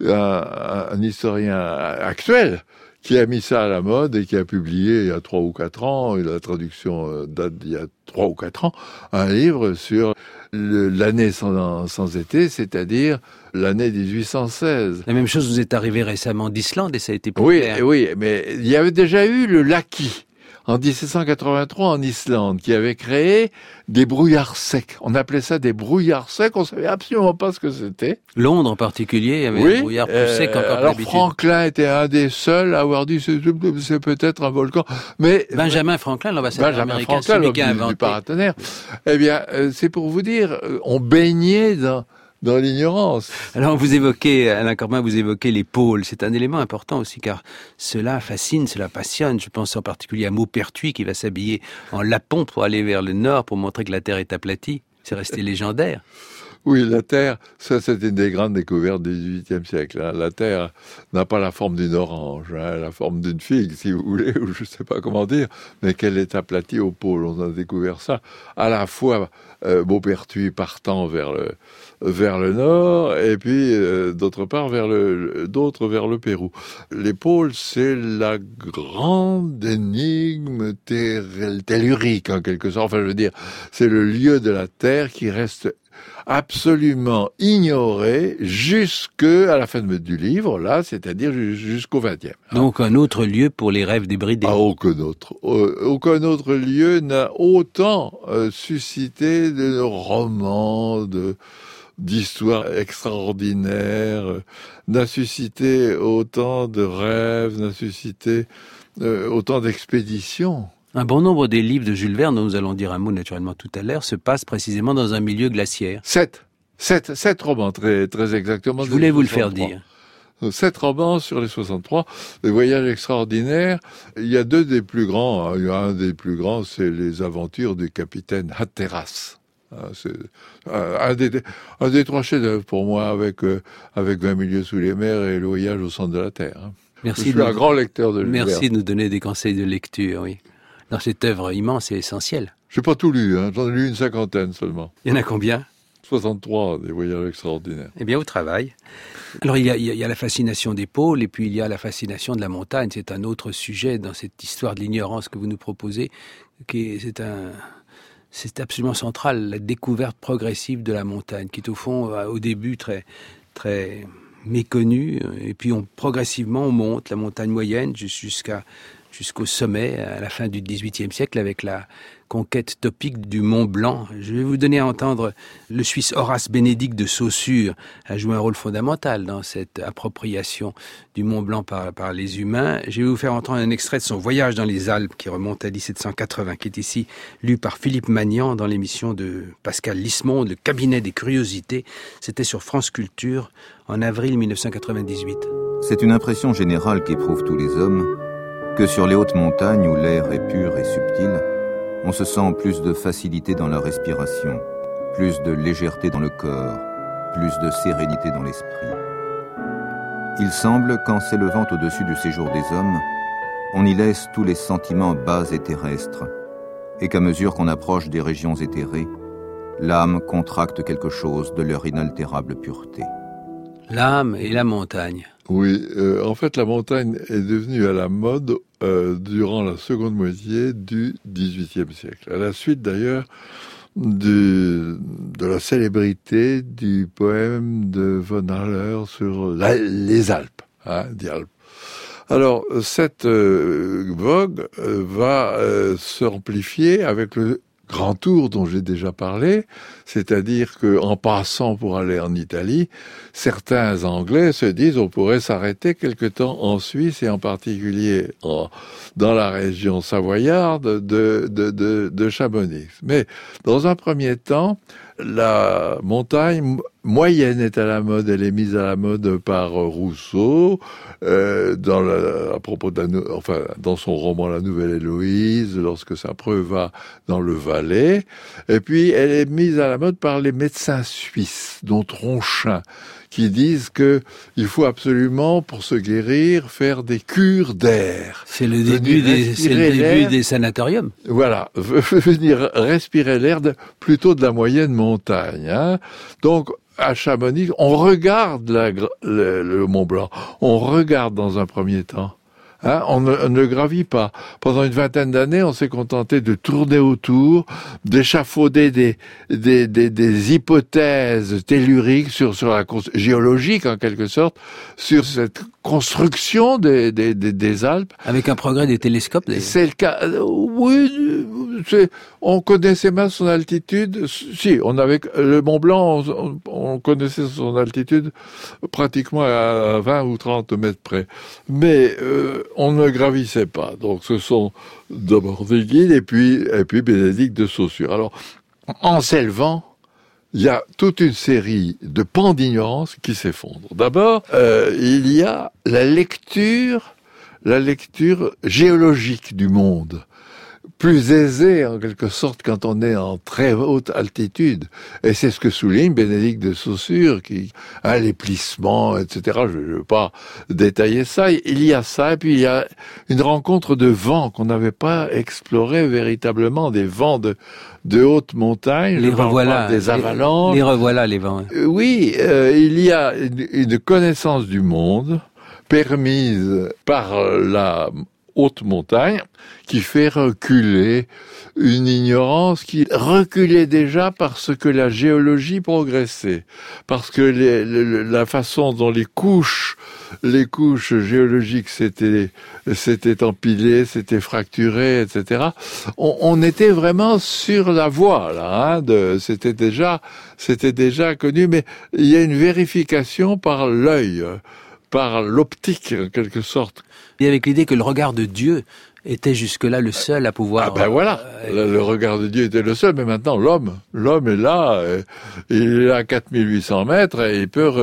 un historien actuel, qui a mis ça à la mode et qui a publié il y a 3 ou 4 ans, et la traduction date d'il y a 3 ou 4 ans, un livre sur l'année sans été, c'est-à-dire l'année 1816. La même chose vous est arrivé récemment d'Islande et ça a été populaire. Oui, mais il y avait déjà eu le Laki en 1783 en Islande, qui avait créé des brouillards secs. On appelait ça des brouillards secs, on savait absolument pas ce que c'était. Londres en particulier avait des brouillards plus secs encore que d'habitude. Franklin était un des seuls à avoir dit c'est peut-être un volcan. Mais Benjamin Franklin, l'ambassadeur américain, celui qui a inventé du paratonnerre. Eh bien, c'est pour vous dire, on baignait dans l'ignorance. Alors vous évoquez, Alain Corbin, vous évoquez les pôles. C'est un élément important aussi, car cela fascine, cela passionne. Je pense en particulier à Maupertuis qui va s'habiller en lapon pour aller vers le nord pour montrer que la Terre est aplatie. C'est resté légendaire. Oui, la Terre, ça c'était une des grandes découvertes du XVIIIe siècle. La Terre n'a pas la forme d'une orange, la forme d'une figue, si vous voulez, ou je ne sais pas comment dire, mais qu'elle est aplatie au pôle. On a découvert ça à la fois Maupertuis partant vers le nord, et puis d'autre part vers le Pérou. Les pôles, c'est la grande énigme tellurique en quelque sorte. Enfin, je veux dire, c'est le lieu de la Terre qui reste absolument ignoré jusqu'à la fin du livre, là, c'est-à-dire jusqu'au 20e. Donc un autre lieu pour les rêves débridés. Ah, aucun autre. Aucun autre lieu n'a autant suscité de romans, d'histoires extraordinaires, n'a suscité autant de rêves, n'a suscité autant d'expéditions. Un bon nombre des livres de Jules Verne, dont nous allons dire un mot naturellement tout à l'heure, se passent précisément dans un milieu glaciaire. 7 romans, très, très exactement. Je voulais vous le faire dire. 7 romans sur les 63, des voyages extraordinaires. Il y a 2 des plus grands. Il y a un des plus grands, c'est les aventures du capitaine Hatteras. C'est un des 3 chefs-d'œuvre pour moi, avec 20 milieux sous les mers et le voyage au centre de la Terre. Merci. Je suis un grand lecteur de Jules Verne. Merci de nous donner des conseils de lecture, oui. Dans cette œuvre immense et essentielle. J'ai pas tout lu, j'en ai lu une 50aine seulement. Il y en a combien ? 63, des voyages extraordinaires. Eh bien, au travail. Alors, il y a la fascination des pôles, et puis il y a la fascination de la montagne. C'est un autre sujet dans cette histoire de l'ignorance que vous nous proposez. C'est absolument central, la découverte progressive de la montagne, qui est au fond, au début, très, très méconnue. Et puis, progressivement, on monte la montagne moyenne jusqu'au sommet, à la fin du XVIIIe siècle, avec la conquête topique du Mont Blanc. Je vais vous donner à entendre le Suisse Horace Bénédict de Saussure a joué un rôle fondamental dans cette appropriation du Mont Blanc par les humains. Je vais vous faire entendre un extrait de son voyage dans les Alpes qui remonte à 1780, qui est ici lu par Philippe Magnan dans l'émission de Pascal Lismonde, Le Cabinet des Curiosités. C'était sur France Culture en avril 1998. C'est une impression générale qu'éprouvent tous les hommes, que sur les hautes montagnes où l'air est pur et subtil, on se sent plus de facilité dans la respiration, plus de légèreté dans le corps, plus de sérénité dans l'esprit. Il semble qu'en s'élevant au-dessus du séjour des hommes, on y laisse tous les sentiments bas et terrestres, et qu'à mesure qu'on approche des régions éthérées, l'âme contracte quelque chose de leur inaltérable pureté. L'âme et la montagne. Oui, en fait, la montagne est devenue à la mode durant la seconde moitié du XVIIIe siècle. À la suite, d'ailleurs, de la célébrité du poème de von Haller sur les Alpes, des Alpes. Alors, cette vogue va s'amplifier avec le Grand Tour dont j'ai déjà parlé, c'est-à-dire qu'en passant pour aller en Italie, certains Anglais se disent on pourrait s'arrêter quelque temps en Suisse et en particulier dans la région savoyarde de Chamonix. Mais dans un premier temps, la montagne moyenne est à la mode, elle est mise à la mode par Rousseau, à propos dans son roman La Nouvelle Héloïse, lorsque sa preuve va dans le Valais, et puis elle est mise à la mode par les médecins suisses, dont Tronchin, qui disent que il faut absolument, pour se guérir, faire des cures d'air. C'est le début des sanatoriums. Voilà, venir respirer l'air plutôt de la moyenne montagne. Donc, à Chamonix, on regarde le Mont Blanc. On regarde dans un premier temps. On ne gravit pas. Pendant une vingtaine d'années, on s'est contenté de tourner autour, d'échafauder des hypothèses telluriques sur la géologique en quelque sorte, sur cette construction des Alpes. Avec un progrès des télescopes. C'est le cas. Oui, on connaissait mal son altitude. Si, on avait le Mont Blanc, on connaissait son altitude pratiquement à 20 ou 30 mètres près. Mais on ne gravissait pas. Donc ce sont d'abord des guides et puis Bénédict de Saussure. Alors, en s'élevant, il y a toute une série de pans d'ignorance qui s'effondrent. D'abord, il y a la lecture géologique du monde, plus aisée en quelque sorte quand on est en très haute altitude. Et c'est ce que souligne Bénédict de Saussure, les plissements, etc. Je ne veux pas détailler ça. Il y a ça, et puis il y a une rencontre de vents qu'on n'avait pas exploré véritablement, des vents de haute montagne, les revoilà, des avalanches. Les revoilà, les vents. Oui, il y a une connaissance du monde permise par la haute montagne qui fait reculer une ignorance qui reculait déjà parce que la géologie progressait, parce que la façon dont les couches géologiques s'étaient empilées, s'étaient fracturées, etc. On était vraiment sur la voie là, c'était déjà connu, mais il y a une vérification par l'œil, par l'optique en quelque sorte. Et avec l'idée que le regard de Dieu était jusque-là le seul à pouvoir... voilà, le regard de Dieu était le seul, mais maintenant l'homme est là, il est à 4800 mètres, et il peut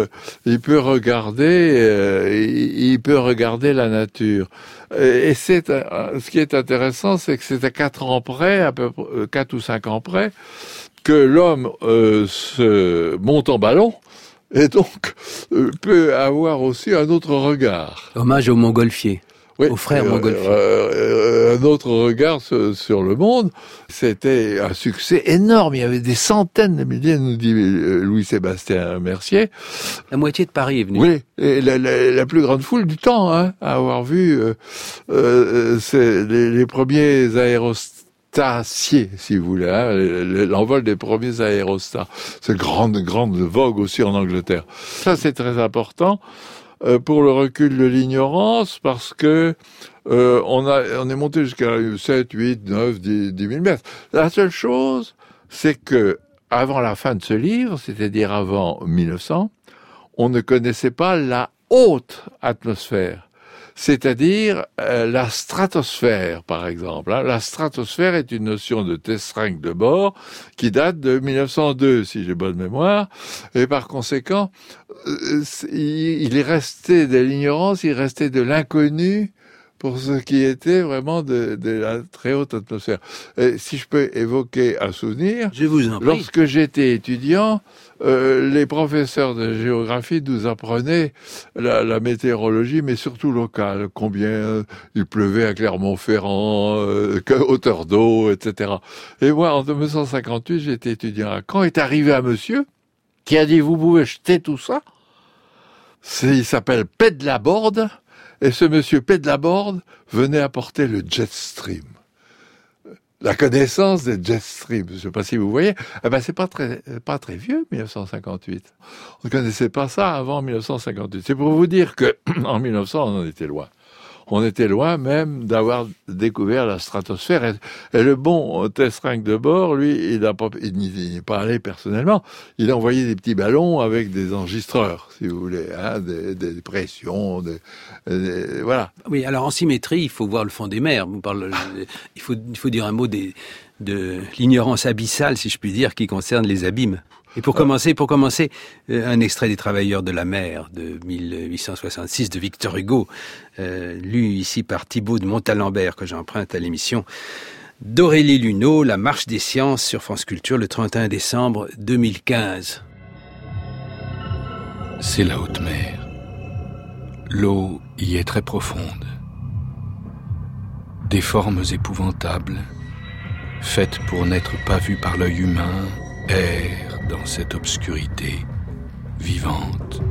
regarder la nature. Et ce qui est intéressant, c'est que c'est à 4 ans près, à peu près 4 ou 5 ans près, que l'homme se monte en ballon, et donc peut avoir aussi un autre regard. Hommage aux montgolfiers. Oui, aux frères montgolfiers. Un autre regard sur le monde. C'était un succès énorme. Il y avait des centaines de milliers, nous dit Louis-Sébastien Mercier. La moitié de Paris est venue. Oui, et la plus grande foule du temps, à avoir vu les premiers aérostatiers, si vous voulez, l'envol des premiers aérostats. C'est une grande vogue aussi en Angleterre. Ça, c'est très important. Pour le recul de l'ignorance, parce que on est monté jusqu'à 7, 8, 9, 10 000 mètres. La seule chose, c'est que avant la fin de ce livre, c'est-à-dire avant 1900, on ne connaissait pas la haute atmosphère, c'est-à-dire la stratosphère, par exemple. La stratosphère est une notion de Tesserink de Bohr qui date de 1902, si j'ai bonne mémoire, et par conséquent, il est resté de l'ignorance, il restait de l'inconnu pour ce qui était vraiment de la très haute atmosphère. Et si je peux évoquer un souvenir, je vous en prie. Lorsque j'étais étudiant, les professeurs de géographie nous apprenaient la météorologie, mais surtout locale, combien il pleuvait à Clermont-Ferrand, quelle hauteur d'eau, etc. Et moi, en 1958, j'étais étudiant à Caen, est arrivé un monsieur qui a dit « Vous pouvez jeter tout ça ?» Il s'appelle Pedlaborde, et ce monsieur Pedlaborde venait apporter le jet stream. La connaissance des jet streams, je ne sais pas si vous voyez, c'est pas très vieux, 1958. On ne connaissait pas ça avant 1958. C'est pour vous dire que en 1900, on en était loin. On était loin même d'avoir découvert la stratosphère. Et le bon Tesserink de Bohr, lui, il n'y est pas allé personnellement. Il a envoyé des petits ballons avec des enregistreurs, si vous voulez, des pressions, voilà. Oui, alors en symétrie, il faut voir le fond des mers. Il faut dire un mot de l'ignorance abyssale, si je puis dire, qui concerne les abîmes. Et pour commencer, un extrait des Travailleurs de la mer de 1866 de Victor Hugo, lu ici par Thibaut de Montalembert, que j'emprunte à l'émission d'Aurélie Luneau, La marche des sciences sur France Culture, le 31 décembre 2015. C'est la haute mer. L'eau y est très profonde. Des formes épouvantables, faites pour n'être pas vues par l'œil humain, errent dans cette obscurité vivante.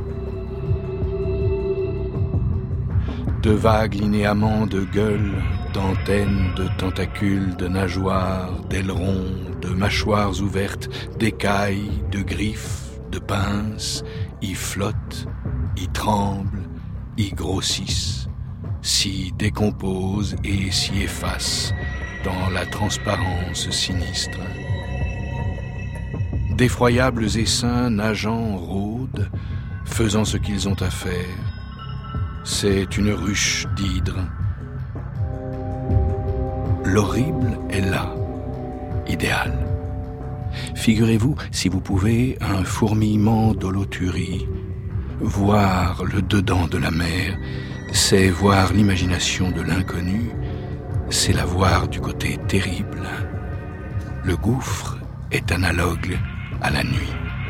De vagues linéaments de gueules, d'antennes, de tentacules, de nageoires, d'ailerons, de mâchoires ouvertes, d'écailles, de griffes, de pinces, y flottent, y tremblent, y grossissent, s'y décomposent et s'y effacent dans la transparence sinistre. D'effroyables essaims nageant rôdent, faisant ce qu'ils ont à faire. C'est une ruche d'hydres. L'horrible est là, idéal. Figurez-vous, si vous pouvez, un fourmillement d'holothurie. Voir le dedans de la mer, c'est voir l'imagination de l'inconnu, c'est la voir du côté terrible. Le gouffre est analogue à la nuit.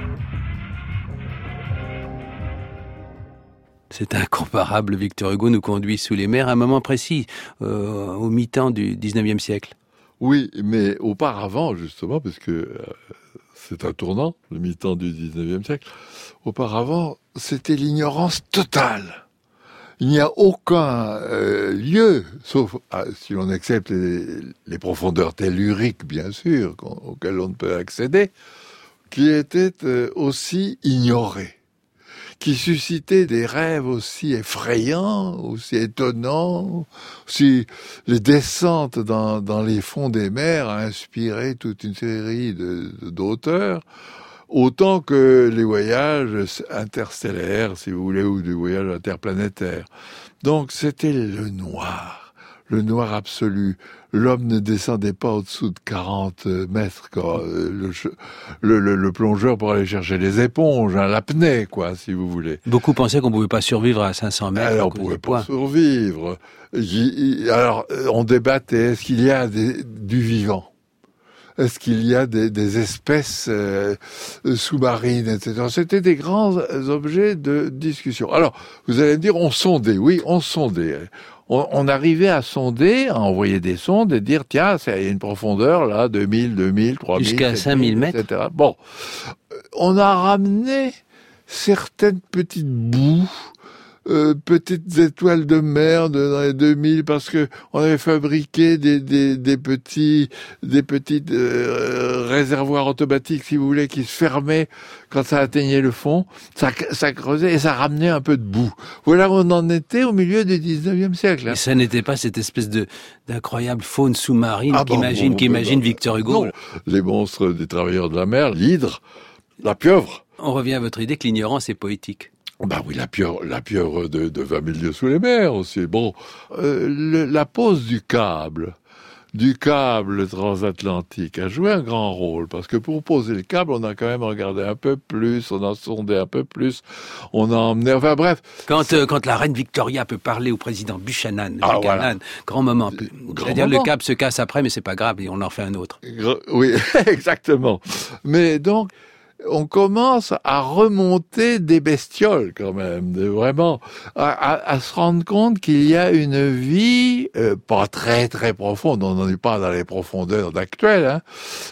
C'est incomparable. Victor Hugo nous conduit sous les mers à un moment précis, au mi-temps du 19e siècle. Oui, mais auparavant, justement, parce que c'est un tournant, le mi-temps du 19e siècle, auparavant, c'était l'ignorance totale. il n'y a aucun lieu, sauf si l'on accepte les profondeurs telluriques, bien sûr, auxquelles on ne peut accéder, qui était aussi ignoré, qui suscitait des rêves aussi effrayants, aussi étonnants, aussi les descentes dans les fonds des mers a inspiré toute une série d'auteurs, autant que les voyages interstellaires, si vous voulez, ou des voyages interplanétaires. Donc c'était le noir absolu. L'homme ne descendait pas au-dessous de 40 mètres quand le plongeur pour aller chercher les éponges, l'apnée, quoi, si vous voulez. Beaucoup pensaient qu'on pouvait pas survivre à 500 mètres. Alors, on pouvait pas survivre. Alors, on débattait, est-ce qu'il y a du vivant? Est-ce qu'il y a des espèces sous-marines, etc. C'était des grands objets de discussion. Alors, vous allez me dire, on sondait. Oui, on sondait. On arrivait à sonder, à envoyer des sondes et dire, tiens, il y a une profondeur, là, 2000, 3000... Jusqu'à 5000 mètres. Etc. Bon. On a ramené certaines petites boues, petites étoiles de mer dans les 2000, parce que on avait fabriqué des petits réservoirs automatiques, si vous voulez, qui se fermaient quand ça atteignait le fond. Ça creusait et ça ramenait un peu de boue. Voilà où on en était au milieu du 19e siècle. Hein. Et ça n'était pas cette espèce d'incroyable faune sous-marine qu'imagine Victor Hugo. Non, les monstres des travailleurs de la mer, l'hydre, la pieuvre. On revient à votre idée que l'ignorance est poétique. Bah oui, la pieuvre de 20 000 lieues sous les mers aussi. Bon, la pose du câble transatlantique a joué un grand rôle, parce que pour poser le câble, on a quand même regardé un peu plus, on a sondé un peu plus, on a emmené, enfin bref. Quand la reine Victoria peut parler au président Buchanan, voilà. Grand moment. C'est-à-dire le câble se casse après, mais c'est pas grave, et on en fait un autre. Oui, exactement. Mais donc, on commence à remonter des bestioles quand même, vraiment, à se rendre compte qu'il y a une vie pas très très profonde. On n'en est pas dans les profondeurs actuelles. Hein.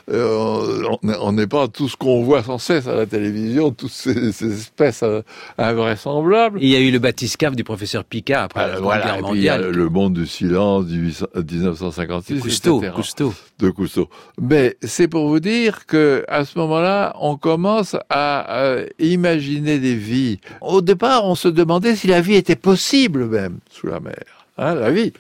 On n'est pas tout ce qu'on voit sans cesse à la télévision, toutes ces espèces invraisemblables. Il y a eu le bathyscaphe du professeur Picard après la Seconde Guerre mondiale. Il y a le monde du silence 1956, de Cousteau. Mais c'est pour vous dire que à ce moment-là, on commence à imaginer des vies. Au départ, on se demandait si la vie était possible même sous la mer. Hein, la vie.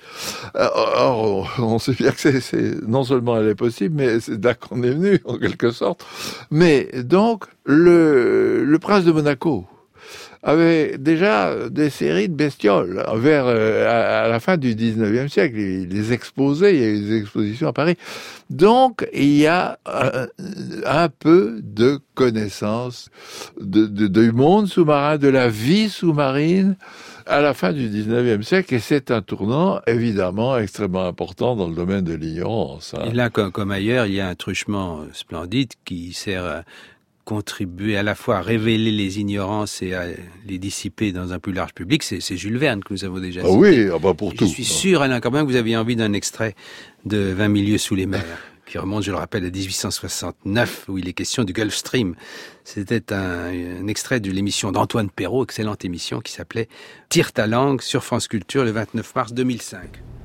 Or, on sait bien que c'est non seulement elle est possible, mais c'est là qu'on est venu, en quelque sorte. Mais donc, le prince de Monaco avait déjà des séries de bestioles à la fin du 19e siècle. Il les exposait, il y a eu des expositions à Paris. Donc, il y a un peu de connaissance du monde sous-marin, de la vie sous-marine à la fin du 19e siècle, et c'est un tournant évidemment extrêmement important dans le domaine de l'ignorance. Hein. Et là, comme ailleurs, il y a un truchement splendide qui sert à contribuer à la fois à révéler les ignorances et à les dissiper dans un plus large public. C'est Jules Verne que nous avons déjà cité. Oui, pour tout. Je suis sûr, Alain Corbin, que vous aviez envie d'un extrait de 20 000 lieues sous les mers, qui remonte, je le rappelle, à 1869, où il est question du Gulf Stream. C'était un extrait de l'émission d'Antoine Perrault, excellente émission, qui s'appelait « Tire ta langue » sur France Culture le 29 mars 2005.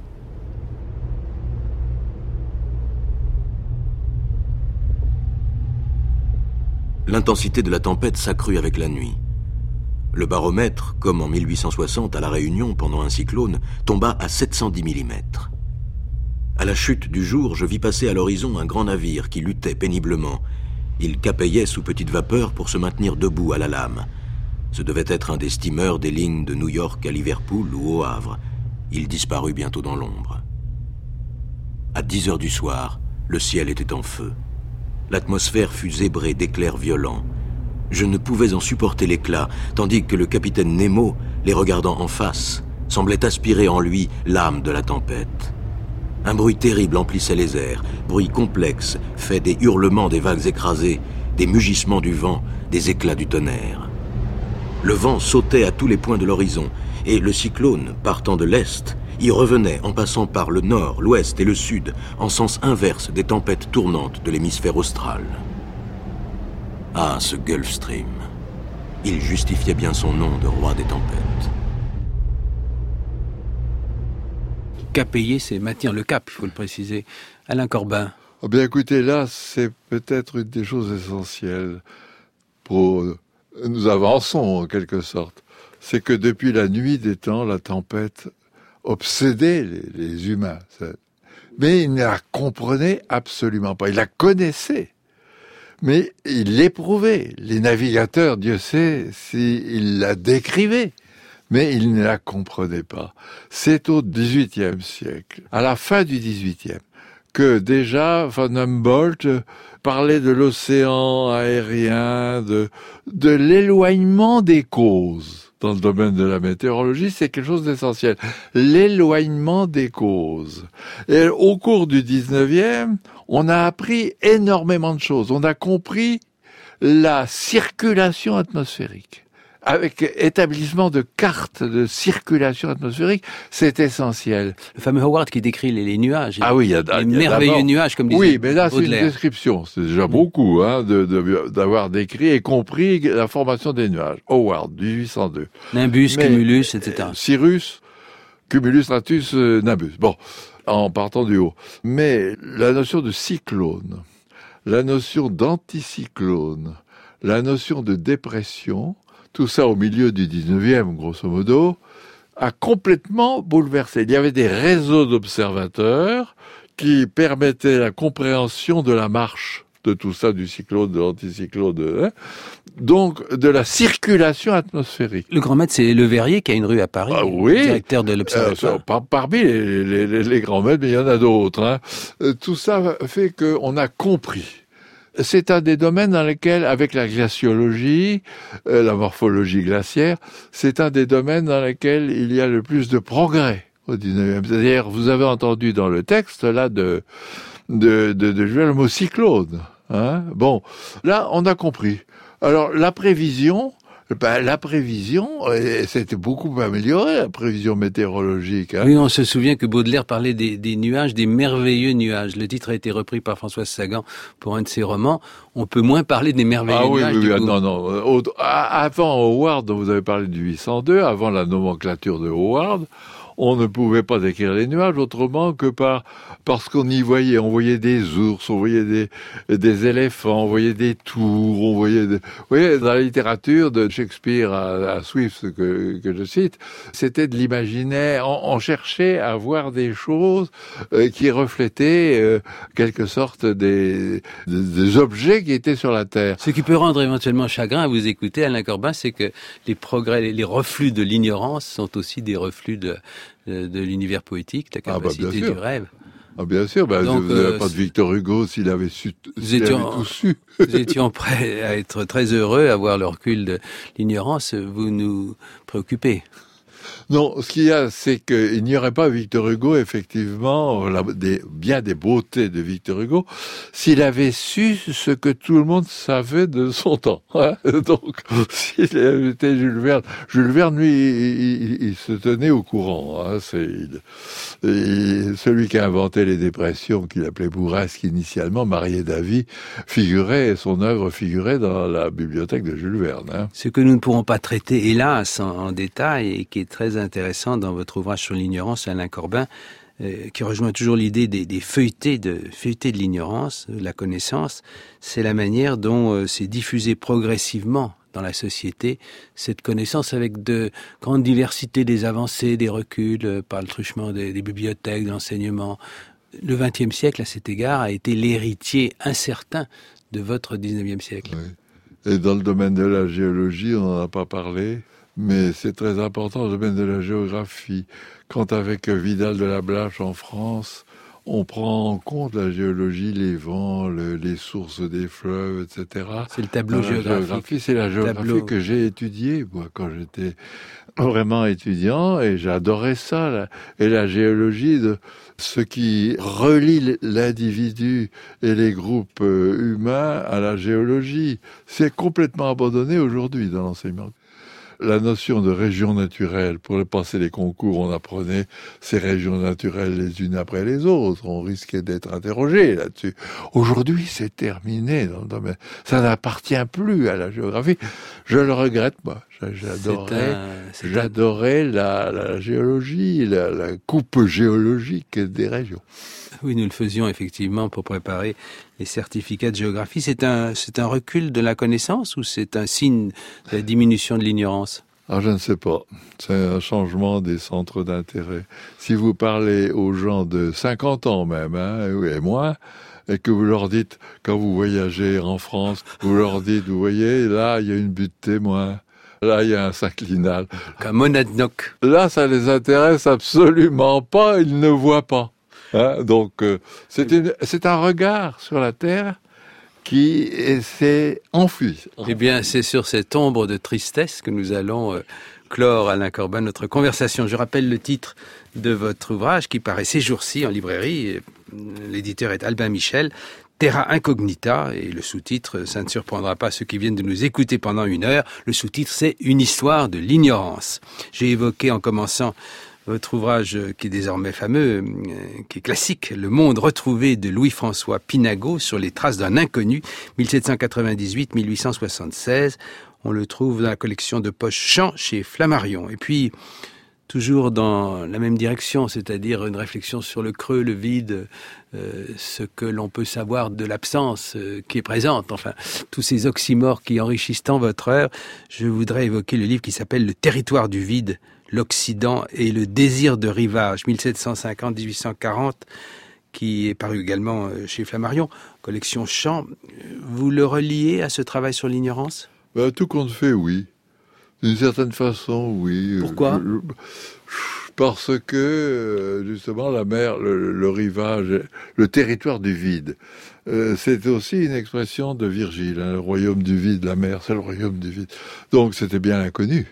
L'intensité de la tempête s'accrut avec la nuit. Le baromètre, comme en 1860 à La Réunion pendant un cyclone, tomba à 710 mm. À la chute du jour, je vis passer à l'horizon un grand navire qui luttait péniblement. Il capeyait sous petite vapeur pour se maintenir debout à la lame. Ce devait être un des steamers des lignes de New York à Liverpool ou au Havre. Il disparut bientôt dans l'ombre. À 10 heures du soir, le ciel était en feu. L'atmosphère fut zébrée d'éclairs violents. Je ne pouvais en supporter l'éclat, tandis que le capitaine Nemo, les regardant en face, semblait aspirer en lui l'âme de la tempête. Un bruit terrible emplissait les airs, bruit complexe, fait des hurlements des vagues écrasées, des mugissements du vent, des éclats du tonnerre. Le vent sautait à tous les points de l'horizon, et le cyclone, partant de l'est, y revenait en passant par le nord, l'ouest et le sud, en sens inverse des tempêtes tournantes de l'hémisphère austral. Ah, ce Gulf Stream. Il justifiait bien son nom de roi des tempêtes. qu'a payé, c'est maintenir le cap, il faut le préciser. Alain Corbin. Oh bien écoutez, là, c'est peut-être une des choses essentielles nous avançons en quelque sorte. C'est que depuis la nuit des temps, la tempête obsédait les humains. Mais il ne la comprenait absolument pas. Il la connaissait, mais il l'éprouvait. Les navigateurs, Dieu sait s'ils la décrivaient, mais ils ne la comprenaient pas. C'est au XVIIIe siècle, à la fin du XVIIIe, que déjà Von Humboldt parlait de l'océan aérien, de l'éloignement des causes. Dans le domaine de la météorologie, c'est quelque chose d'essentiel. L'éloignement des causes. Et au cours du 19e, on a appris énormément de choses. On a compris la circulation atmosphérique. Avec établissement de cartes de circulation atmosphérique, c'est essentiel. Le fameux Howard qui décrit les nuages. Ah oui, il y a les merveilleux nuages, comme disait Oui, mais là, Baudelaire. c'est une description. C'est déjà beaucoup, d'avoir décrit et compris la formation des nuages. Howard, 1802. Nimbus, Cumulus, etc. Cirrus, Cumulus, Stratus, Nimbus. Bon, en partant du haut. Mais la notion de cyclone, la notion d'anticyclone, la notion de dépression, tout ça au milieu du 19e, grosso modo, a complètement bouleversé. Il y avait des réseaux d'observateurs qui permettaient la compréhension de la marche de tout ça, du cyclone, de l'anticyclone, donc de la circulation atmosphérique. Le grand maître, c'est Le Verrier, qui a une rue à Paris, directeur de l'observatoire. Parmi les grands maîtres, mais il y en a d'autres. Tout ça fait qu'on a compris. C'est un des domaines dans lesquels, avec la glaciologie, la morphologie glaciaire, c'est un des domaines dans lesquels il y a le plus de progrès au 19e. C'est-à-dire, vous avez entendu dans le texte, là, de Jules, le mot cyclone. Bon, là, on a compris. Alors, la prévision, c'était beaucoup amélioré, la prévision météorologique. Oui, on se souvient que Baudelaire parlait des nuages, des merveilleux nuages. Le titre a été repris par Françoise Sagan pour un de ses romans. On peut moins parler des merveilleux nuages. Oui, non. Avant Howard, dont vous avez parlé du 802, avant la nomenclature de Howard, on ne pouvait pas décrire les nuages autrement que parce qu'on y voyait. On voyait des ours, on voyait des éléphants, on voyait des tours, on voyait vous voyez, dans la littérature de Shakespeare à Swift, que je cite, c'était de l'imaginaire. On cherchait à voir des choses qui reflétaient, quelque sorte, des objets qui étaient sur la Terre. Ce qui peut rendre éventuellement chagrin à vous écouter, Alain Corbin, c'est que les progrès, les reflux de l'ignorance sont aussi des reflus de l'univers poétique, la capacité du rêve. Ah bien sûr, donc, vous n'avez pas de Victor Hugo s'il avait tout su. Nous étions prêts à être très heureux, à voir le recul de l'ignorance. Vous nous préoccupez. Non, ce qu'il y a, c'est qu'il n'y aurait pas Victor Hugo, effectivement, bien des beautés de Victor Hugo, s'il avait su ce que tout le monde savait de son temps. Donc, s'il avait été Jules Verne, lui, il se tenait au courant. Celui qui a inventé les dépressions, qu'il appelait bourrasques initialement, Marié Davy, son œuvre figurait dans la bibliothèque de Jules Verne. Ce que nous ne pourrons pas traiter, hélas, en détail, et qui est très intéressant dans votre ouvrage sur l'ignorance, Alain Corbin, qui rejoint toujours l'idée des feuilletés de l'ignorance, de la connaissance, c'est la manière dont s'est diffusée progressivement dans la société cette connaissance avec de grandes diversités des avancées, des reculs, par le truchement des bibliothèques, de l'enseignement. Le XXe siècle, à cet égard, a été l'héritier incertain de votre XIXe siècle. Oui. Et dans le domaine de la géologie, on n'en a pas parlé, mais c'est très important dans le domaine de la géographie. Quand avec Vidal de la Blache en France, on prend en compte la géologie, les vents, les sources des fleuves, etc. C'est le tableau géographique. C'est la géographie que j'ai étudiée, moi, quand j'étais vraiment étudiant, et j'adorais ça. Et la géologie, ce qui relie l'individu et les groupes humains à la géologie, c'est complètement abandonné aujourd'hui dans l'enseignement. La notion de région naturelle, pour passer les concours, on apprenait ces régions naturelles les unes après les autres. On risquait d'être interrogé là-dessus. Aujourd'hui, c'est terminé dans le domaine. Ça n'appartient plus à la géographie. Je le regrette, moi. J'adorais la géologie, la coupe géologique des régions. Oui, nous le faisions effectivement pour préparer les certificats de géographie. C'est un recul de la connaissance ou c'est un signe de la diminution de l'ignorance? Ah, je ne sais pas. C'est un changement des centres d'intérêt. Si vous parlez aux gens de 50 ans même, et moins, et que vous leur dites, quand vous voyagez en France, vous leur dites, vous voyez, là, il y a une butte témoin. Là, il y a un synclinal. Comme Monadnock. Là, ça les intéresse absolument pas, ils ne voient pas. Donc, c'est un regard sur la Terre qui s'est enfui. Eh bien, c'est sur cette ombre de tristesse que nous allons clore, Alain Corbin, notre conversation. Je rappelle le titre de votre ouvrage qui paraît ces jours-ci en librairie. L'éditeur est Albin Michel, Terra Incognita, et le sous-titre, ça ne surprendra pas ceux qui viennent de nous écouter pendant 1 heure, le sous-titre c'est « Une histoire de l'ignorance ». J'ai évoqué en commençant votre ouvrage qui est désormais fameux, qui est classique, Le monde retrouvé de Louis-François Pinagot sur les traces d'un inconnu, 1798-1876. On le trouve dans la collection de poche Champ chez Flammarion. Et puis, toujours dans la même direction, c'est-à-dire une réflexion sur le creux, le vide, ce que l'on peut savoir de l'absence qui est présente, enfin, tous ces oxymores qui enrichissent tant votre œuvre, je voudrais évoquer le livre qui s'appelle « Le territoire du vide », l'Occident et le désir de rivage, 1750-1840, qui est paru également chez Flammarion, collection Champ. Vous le reliez à ce travail sur l'ignorance ? Tout compte fait, oui. D'une certaine façon, oui. Pourquoi ? Parce que, justement, la mer, le rivage, le territoire du vide, c'est aussi une expression de Virgile, le royaume du vide, la mer, c'est le royaume du vide. Donc, c'était bien inconnu.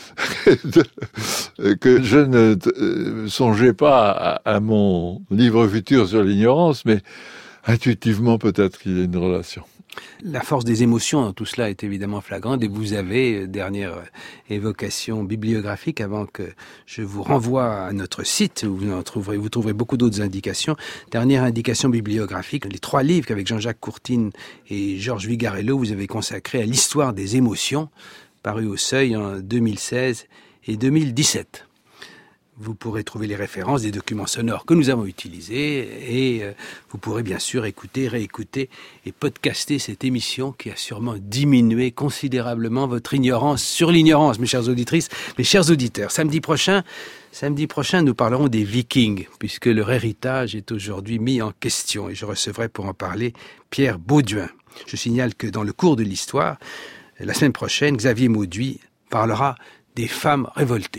Que je ne songeais pas à mon livre futur sur l'ignorance, mais intuitivement, peut-être qu'il y a une relation. La force des émotions dans tout cela est évidemment flagrante et vous avez, dernière évocation bibliographique avant que je vous renvoie à notre site où vous trouverez beaucoup d'autres indications. Dernière indication bibliographique, les 3 livres qu'avec Jean-Jacques Courtine et Georges Vigarello vous avez consacrés à l'histoire des émotions, paru au Seuil en 2016 et 2017. Vous pourrez trouver les références des documents sonores que nous avons utilisés et vous pourrez bien sûr écouter, réécouter et podcaster cette émission qui a sûrement diminué considérablement votre ignorance sur l'ignorance, mes chères auditrices, mes chers auditeurs. Samedi prochain, nous parlerons des Vikings, puisque leur héritage est aujourd'hui mis en question et je recevrai pour en parler Pierre Bauduin. Je signale que dans le cours de l'histoire, la semaine prochaine, Xavier Mauduit parlera des femmes révoltées.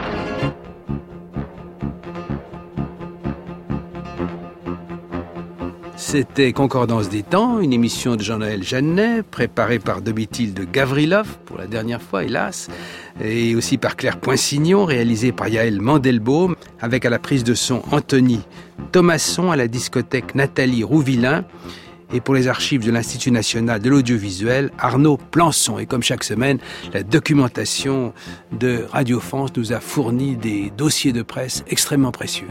C'était Concordance des temps, une émission de Jean-Noël Jeannet, préparée par Domitil de Gavrilov, pour la dernière fois, hélas, et aussi par Claire Poinsignon, réalisée par Yaël Mandelbaum, avec à la prise de son Anthony Thomasson, à la discothèque Nathalie Rouvillain, et pour les archives de l'Institut national de l'audiovisuel, Arnaud Plançon. Et comme chaque semaine, la documentation de Radio France nous a fourni des dossiers de presse extrêmement précieux.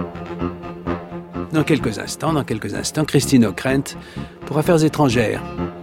Dans quelques instants, Christine Ockrent pour Affaires étrangères.